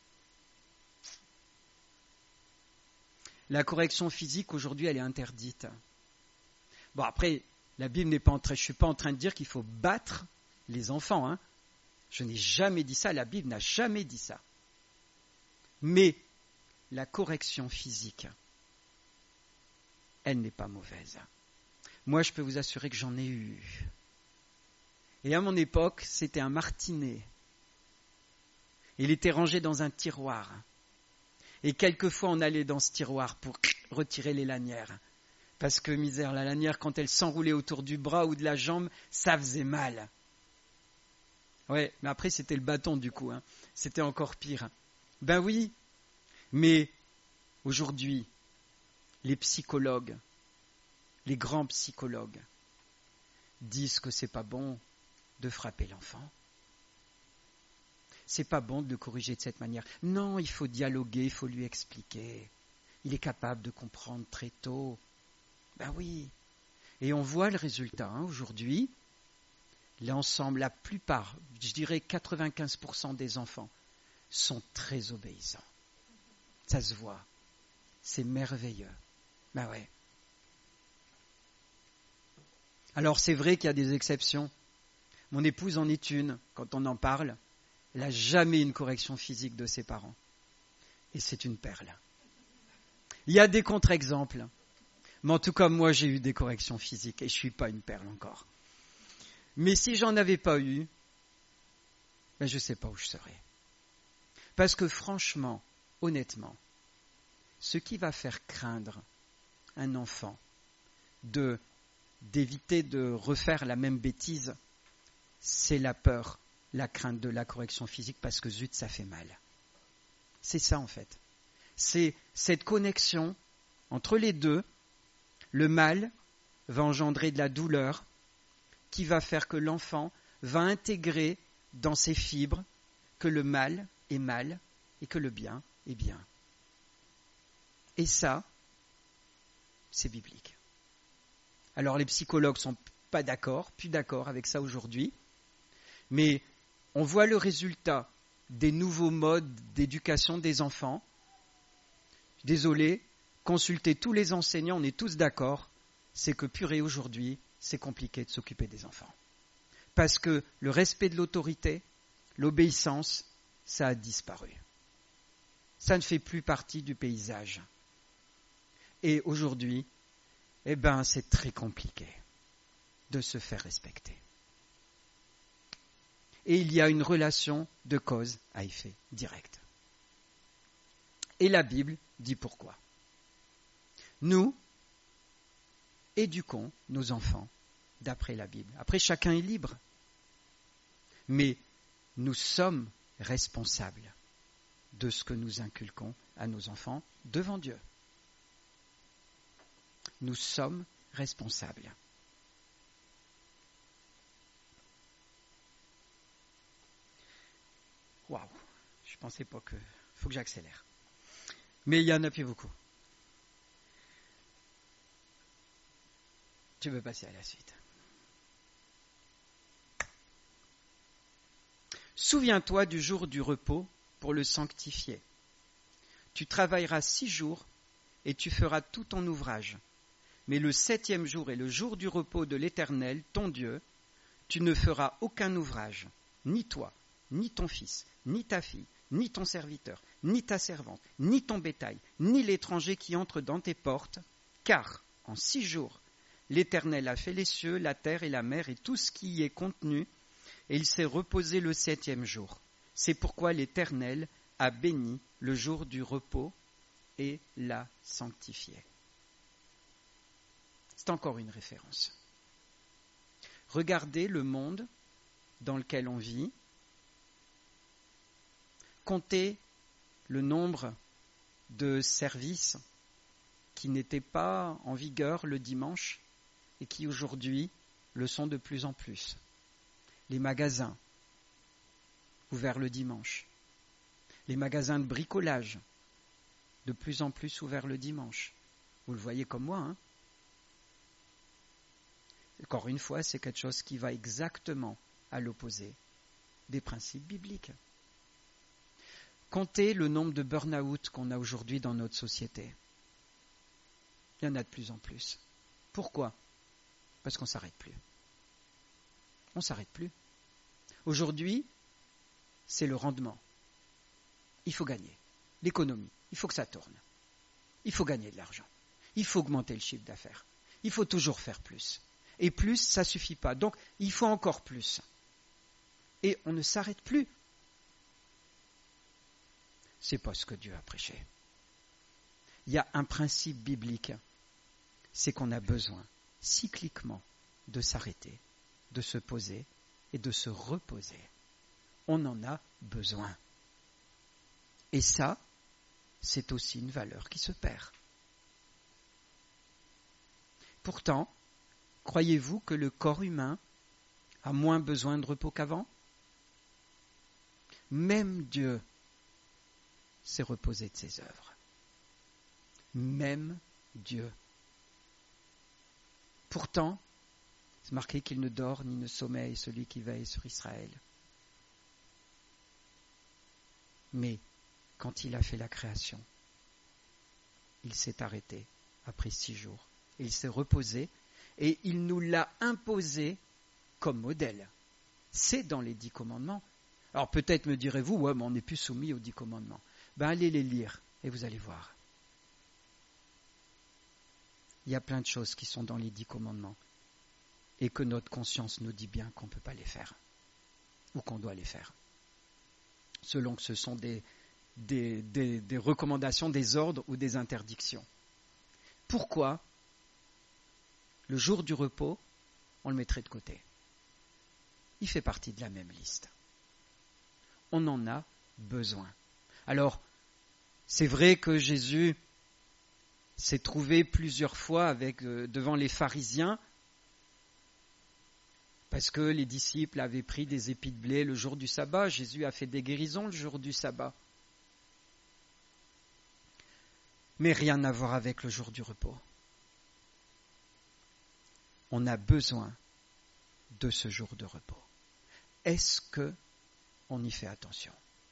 La correction physique, aujourd'hui, elle est interdite. Bon, après, la Bible n'est pas en train, je ne suis pas en train de dire qu'il faut battre les enfants. Hein. Je n'ai jamais dit ça, la Bible n'a jamais dit ça. Mais la correction physique, elle n'est pas mauvaise. Moi, je peux vous assurer que j'en ai eu. Et à mon époque, c'était un martinet. Il était rangé dans un tiroir. Et quelquefois, on allait dans ce tiroir pour retirer les lanières. Parce que, misère, la lanière, quand elle s'enroulait autour du bras ou de la jambe, ça faisait mal. Ouais, mais après, c'était le bâton, du coup. Hein. C'était encore pire. Ben oui, mais aujourd'hui, les psychologues, les grands psychologues, disent que c'est pas bon de frapper l'enfant. C'est pas bon de le corriger de cette manière. Non, il faut dialoguer, il faut lui expliquer. Il est capable de comprendre très tôt. Ben oui. Et on voit le résultat hein, aujourd'hui. L'ensemble, la plupart, je dirais quatre-vingt-quinze pour cent des enfants sont très obéissants. Ça se voit. C'est merveilleux. Ben ouais. Alors c'est vrai qu'il y a des exceptions. Mon épouse en est une. Quand on en parle, elle n'a jamais une correction physique de ses parents. Et c'est une perle. Il y a des contre-exemples. Mais en tout cas, moi, j'ai eu des corrections physiques et je ne suis pas une perle encore. Mais si j'en avais pas eu, ben je ne sais pas où je serais. Parce que franchement, honnêtement, ce qui va faire craindre un enfant de, d'éviter de refaire la même bêtise, c'est la peur, la crainte de la correction physique, parce que zut, ça fait mal. C'est ça en fait. C'est cette connexion entre les deux. Le mal va engendrer de la douleur qui va faire que l'enfant va intégrer dans ses fibres que le mal est mal et que le bien est bien. Et ça, c'est biblique. Alors les psychologues ne sont pas d'accord, plus d'accord avec ça aujourd'hui, mais on voit le résultat des nouveaux modes d'éducation des enfants. Désolé, consultez tous les enseignants, on est tous d'accord, c'est que purée aujourd'hui, c'est compliqué de s'occuper des enfants. Parce que le respect de l'autorité, l'obéissance, ça a disparu. Ça ne fait plus partie du paysage. Et aujourd'hui, eh ben, c'est très compliqué de se faire respecter. Et il y a une relation de cause à effet direct. Et la Bible dit pourquoi. Nous éduquons nos enfants d'après la Bible. Après, chacun est libre. Mais nous sommes responsables de ce que nous inculquons à nos enfants devant Dieu. Nous sommes responsables. Waouh, je ne pensais pas que... Il faut que j'accélère. Mais il y en a plus beaucoup. Tu veux passer à la suite. Souviens-toi du jour du repos pour le sanctifier. Tu travailleras six jours et tu feras tout ton ouvrage. Mais le septième jour est le jour du repos de l'Éternel, ton Dieu. Tu ne feras aucun ouvrage, ni toi, ni ton fils, ni ta fille, ni ton serviteur, ni ta servante, ni ton bétail, ni l'étranger qui entre dans tes portes, car en six jours, l'Éternel a fait les cieux, la terre et la mer et tout ce qui y est contenu, et il s'est reposé le septième jour. C'est pourquoi l'Éternel a béni le jour du repos et l'a sanctifié. C'est encore une référence. Regardez le monde dans lequel on vit. Comptez le nombre de services qui n'étaient pas en vigueur le dimanche et qui aujourd'hui le sont de plus en plus. Les magasins ouverts le dimanche. Les magasins de bricolage de plus en plus ouverts le dimanche. Vous le voyez comme moi, hein ? Encore une fois, c'est quelque chose qui va exactement à l'opposé des principes bibliques. Comptez le nombre de burn-out qu'on a aujourd'hui dans notre société. Il y en a de plus en plus. Pourquoi ? Parce qu'on ne s'arrête plus. On ne s'arrête plus. Aujourd'hui, c'est le rendement. Il faut gagner. L'économie, il faut que ça tourne. Il faut gagner de l'argent. il faut augmenter le chiffre d'affaires. Il faut toujours faire plus. Et plus, ça ne suffit pas. Donc, il faut encore plus. Et on ne s'arrête plus. Ce n'est pas ce que Dieu a prêché. Il y a un principe biblique, c'est qu'on a besoin cycliquement de s'arrêter, de se poser et de se reposer. On en a besoin. Et ça, c'est aussi une valeur qui se perd. Pourtant, croyez-vous que le corps humain a moins besoin de repos qu'avant ? Même Dieu s'est reposé de ses œuvres. Même Dieu. Pourtant, c'est marqué qu'il ne dort ni ne sommeille celui qui veille sur Israël. Mais quand il a fait la création, il s'est arrêté après six jours. Il s'est reposé et il nous l'a imposé comme modèle. C'est dans les dix commandements. Alors peut-être me direz-vous, ouais, mais on n'est plus soumis aux dix commandements. Ben allez les lire et vous allez voir. Il y a plein de choses qui sont dans les dix commandements et que notre conscience nous dit bien qu'on ne peut pas les faire ou qu'on doit les faire. Selon que ce sont des, des, des, des recommandations, des ordres ou des interdictions. Pourquoi le jour du repos, on le mettrait de côté? Il fait partie de la même liste. On en a besoin. Alors, c'est vrai que Jésus s'est trouvé plusieurs fois avec, euh, devant les pharisiens parce que les disciples avaient pris des épis de blé le jour du sabbat. Jésus a fait des guérisons le jour du sabbat. Mais rien à voir avec le jour du repos. On a besoin de ce jour de repos. Est-ce qu'on y fait attention ?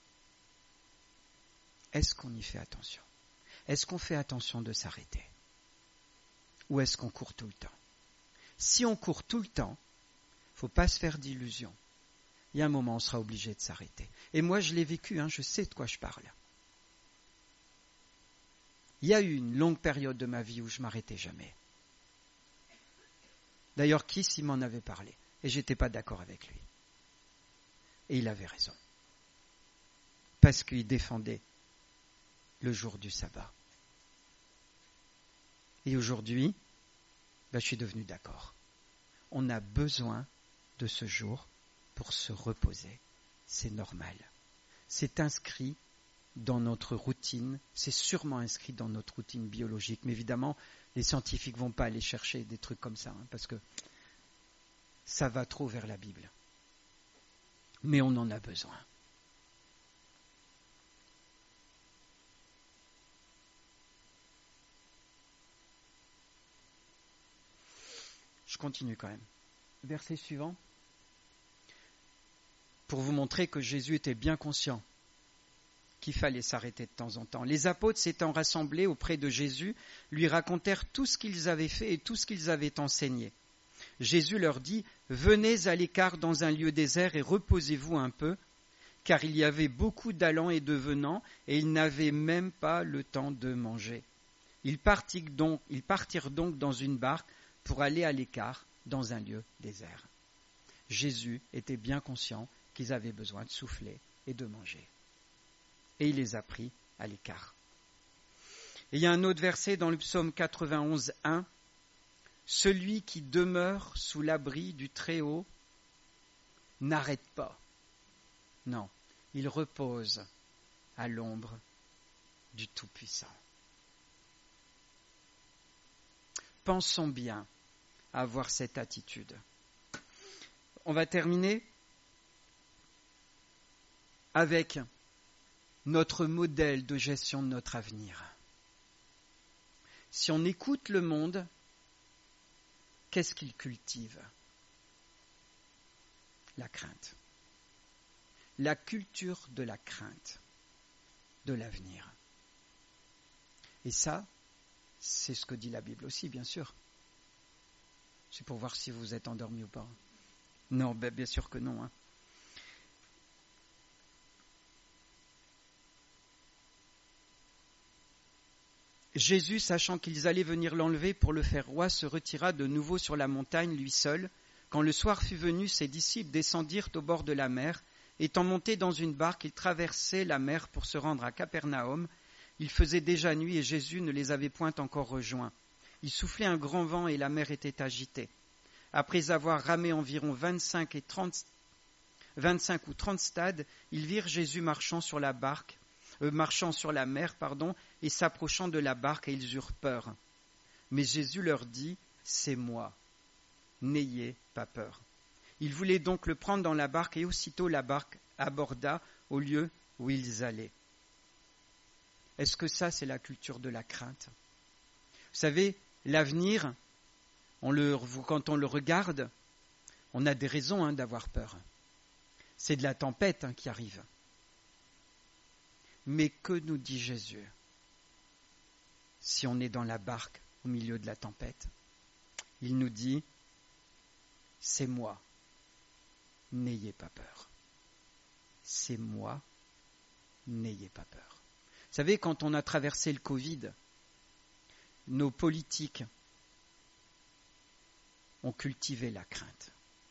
Est-ce qu'on y fait attention ? Est-ce qu'on fait attention de s'arrêter ? Ou est-ce qu'on court tout le temps ? Si on court tout le temps, il ne faut pas se faire d'illusions. Il y a un moment où on sera obligé de s'arrêter. Et moi, je l'ai vécu, hein, je sais de quoi je parle. Il y a eu une longue période de ma vie où je ne m'arrêtais jamais. D'ailleurs, Keith, il m'en avait parlé. Et je n'étais pas d'accord avec lui. Et il avait raison. Parce qu'il défendait le jour du sabbat. Et aujourd'hui, ben, je suis devenu d'accord. On a besoin de ce jour pour se reposer. C'est normal. C'est inscrit dans notre routine, c'est sûrement inscrit dans notre routine biologique. Mais évidemment, les scientifiques ne vont pas aller chercher des trucs comme ça, hein, parce que ça va trop vers la Bible. Mais on en a besoin. Je continue quand même. Verset suivant. Pour vous montrer que Jésus était bien conscient qu'il fallait s'arrêter de temps en temps. Les apôtres s'étant rassemblés auprès de Jésus, lui racontèrent tout ce qu'ils avaient fait et tout ce qu'ils avaient enseigné. Jésus leur dit, « Venez à l'écart dans un lieu désert et reposez-vous un peu, car il y avait beaucoup d'allants et de venants, et ils n'avaient même pas le temps de manger. » Ils partirent donc, ils partirent donc dans une barque pour aller à l'écart dans un lieu désert. Jésus était bien conscient qu'ils avaient besoin de souffler et de manger. Et il les a pris à l'écart. Et il y a un autre verset dans le psaume quatre-vingt-onze, un. « Celui qui demeure sous l'abri du Très-Haut n'arrête pas. » Non, il repose à l'ombre du Tout-Puissant. Pensons bien à avoir cette attitude. On va terminer avec notre modèle de gestion de notre avenir. Si on écoute le monde, qu'est-ce qu'il cultive ? La crainte. La culture de la crainte de l'avenir. Et ça, c'est ce que dit la Bible aussi, bien sûr. C'est pour voir si vous êtes endormi ou pas. Non, ben bien sûr que non. Hein. Jésus, sachant qu'ils allaient venir l'enlever pour le faire roi, se retira de nouveau sur la montagne, lui seul. Quand le soir fut venu, ses disciples descendirent au bord de la mer. Étant montés dans une barque, ils traversaient la mer pour se rendre à Capernaum. Il faisait déjà nuit et Jésus ne les avait point encore rejoints. Il soufflait un grand vent et la mer était agitée. Après avoir ramé environ vingt-cinq, et trente, vingt-cinq ou trente stades, ils virent Jésus marchant sur la barque, euh, marchant sur la mer, pardon, et s'approchant de la barque, et ils eurent peur. Mais Jésus leur dit, « C'est moi, n'ayez pas peur. » Ils voulaient donc le prendre dans la barque, et aussitôt la barque aborda au lieu où ils allaient. Est-ce que ça, c'est la culture de la crainte ? Vous savez, l'avenir, on le, quand on le regarde, on a des raisons hein, d'avoir peur. C'est de la tempête hein, qui arrive. Mais que nous dit Jésus si on est dans la barque au milieu de la tempête ? Il nous dit, c'est moi, n'ayez pas peur. C'est moi, n'ayez pas peur. Vous savez, quand on a traversé le Covid, nos politiques ont cultivé la crainte.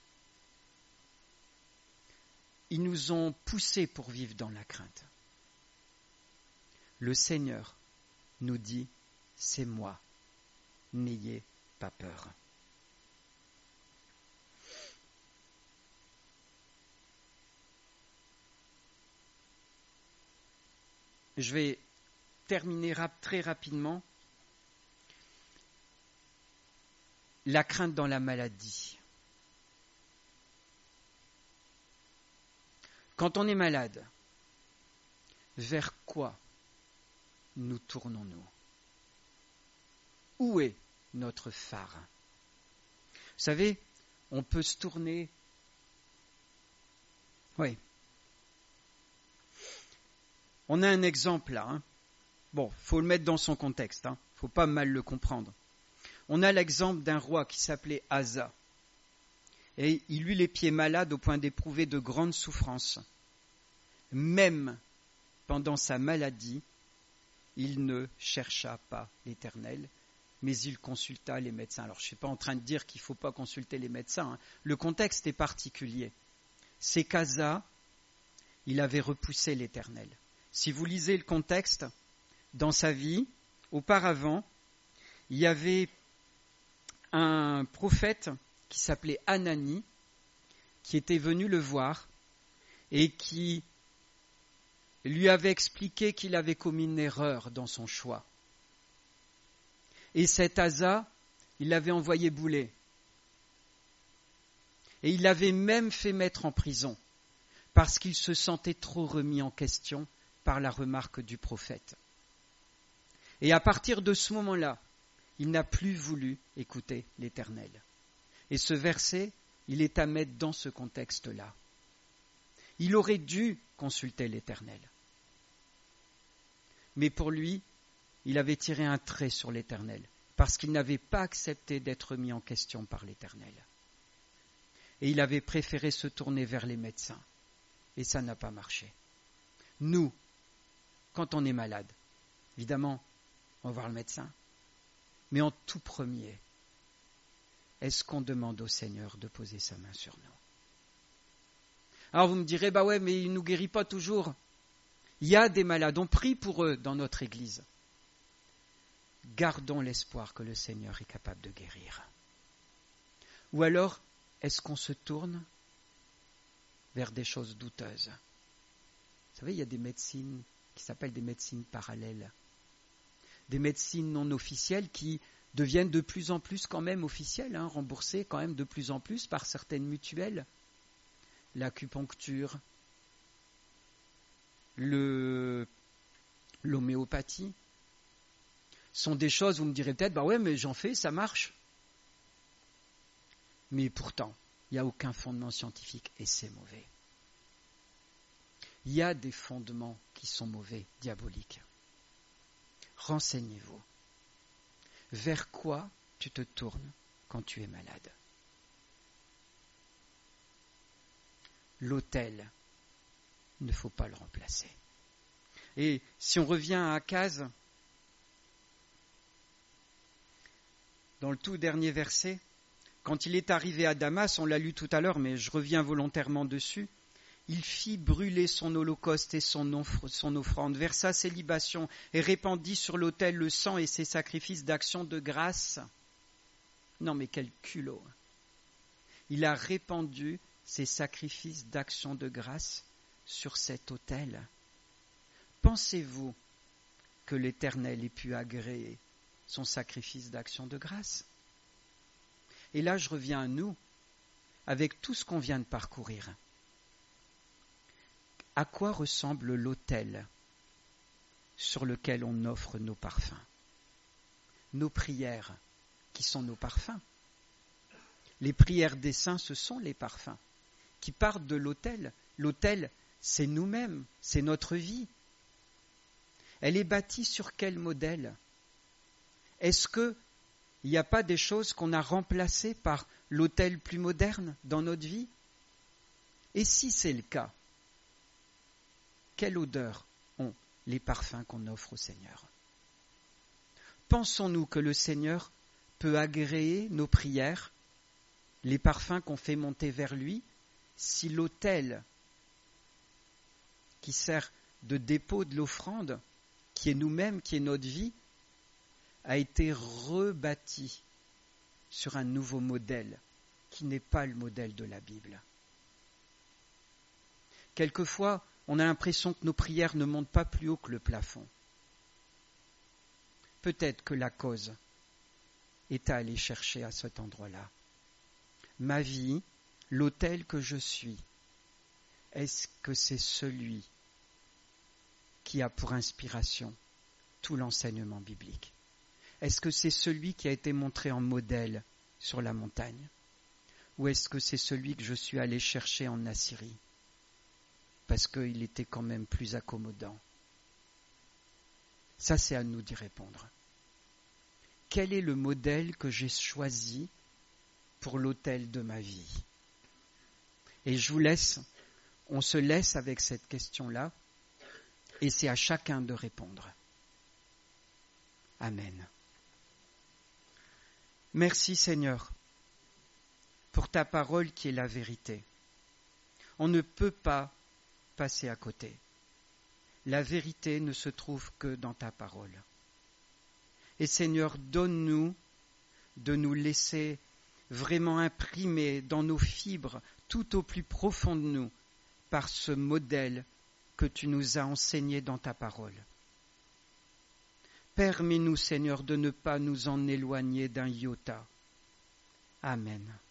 Ils nous ont poussés pour vivre dans la crainte. Le Seigneur nous dit, c'est moi, n'ayez pas peur. Je vais terminer rap- très rapidement. La crainte dans la maladie. Quand on est malade, vers quoi nous tournons-nous ? Où est notre phare ? Vous savez, on peut se tourner... Oui. On a un exemple là. Hein. Bon, il faut le mettre dans son contexte. Il hein. ne faut pas mal le comprendre. On a l'exemple d'un roi qui s'appelait Asa. Et il eut les pieds malades au point d'éprouver de grandes souffrances. Même pendant sa maladie, il ne chercha pas l'Éternel, mais il consulta les médecins. Alors je ne suis pas en train de dire qu'il ne faut pas consulter les médecins. Hein. Le contexte est particulier. C'est qu'Asa, il avait repoussé l'Éternel. Si vous lisez le contexte, dans sa vie, auparavant, il y avait un prophète qui s'appelait Anani, qui était venu le voir et qui lui avait expliqué qu'il avait commis une erreur dans son choix. Et cet Asa, il l'avait envoyé bouler. Et il l'avait même fait mettre en prison, parce qu'il se sentait trop remis en question par la remarque du prophète. Et à partir de ce moment-là, il n'a plus voulu écouter l'Éternel. Et ce verset, il est à mettre dans ce contexte-là. Il aurait dû consulter l'Éternel. Mais pour lui, il avait tiré un trait sur l'Éternel, parce qu'il n'avait pas accepté d'être mis en question par l'Éternel. Et il avait préféré se tourner vers les médecins. Et ça n'a pas marché. Nous, quand on est malade, évidemment, on va voir le médecin. Mais en tout premier, est-ce qu'on demande au Seigneur de poser sa main sur nous ? Alors vous me direz, bah ouais, mais il ne nous guérit pas toujours. Il y a des malades, on prie pour eux dans notre Église. Gardons l'espoir que le Seigneur est capable de guérir. Ou alors, est-ce qu'on se tourne vers des choses douteuses ? Vous savez, il y a des médecines qui s'appellent des médecines parallèles. Des médecines non officielles qui deviennent de plus en plus quand même officielles, hein, remboursées quand même de plus en plus par certaines mutuelles. L'acupuncture, le, l'homéopathie, sont des choses, vous me direz peut-être, bah ouais, mais j'en fais, ça marche. Mais pourtant, il n'y a aucun fondement scientifique et c'est mauvais. Il y a des fondements qui sont mauvais, diaboliques. Renseignez-vous. Vers quoi tu te tournes quand tu es malade ? L'autel, il ne faut pas le remplacer. Et si on revient à Akaz, dans le tout dernier verset, quand il est arrivé à Damas, on l'a lu tout à l'heure, mais je reviens volontairement dessus, il fit brûler son holocauste et son, offre, son offrande, versa ses libations et répandit sur l'autel le sang et ses sacrifices d'action de grâce. Non mais quel culot! Il a répandu ses sacrifices d'action de grâce sur cet autel. Pensez-vous que l'Éternel ait pu agréer son sacrifice d'action de grâce? Et là, je reviens à nous, avec tout ce qu'on vient de parcourir. À quoi ressemble l'autel sur lequel on offre nos parfums? Nos prières, qui sont nos parfums. Les prières des saints, ce sont les parfums qui partent de l'autel. L'autel, c'est nous-mêmes, c'est notre vie. Elle est bâtie sur quel modèle? Est-ce qu'il n'y a pas des choses qu'on a remplacées par l'autel plus moderne dans notre vie? Et si c'est le cas, quelle odeur ont les parfums qu'on offre au Seigneur? Pensons-nous que le Seigneur peut agréer nos prières, les parfums qu'on fait monter vers lui, si l'autel qui sert de dépôt de l'offrande, qui est nous-mêmes, qui est notre vie, a été rebâti sur un nouveau modèle, qui n'est pas le modèle de la Bible. Quelquefois, on a l'impression que nos prières ne montent pas plus haut que le plafond. Peut-être que la cause est à aller chercher à cet endroit-là. Ma vie, l'autel que je suis, est-ce que c'est celui qui a pour inspiration tout l'enseignement biblique? Est-ce que c'est celui qui a été montré en modèle sur la montagne? Ou est-ce que c'est celui que je suis allé chercher en Assyrie? Parce qu'il était quand même plus accommodant. Ça, c'est à nous d'y répondre. Quel est le modèle que j'ai choisi pour l'autel de ma vie? Et je vous laisse, on se laisse avec cette question-là, et c'est à chacun de répondre. Amen. Merci Seigneur pour ta parole qui est la vérité. On ne peut pas passer à côté. La vérité ne se trouve que dans ta parole. Et Seigneur, donne-nous de nous laisser vraiment imprimer dans nos fibres, tout au plus profond de nous, par ce modèle que tu nous as enseigné dans ta parole. Permets-nous, Seigneur, de ne pas nous en éloigner d'un iota. Amen.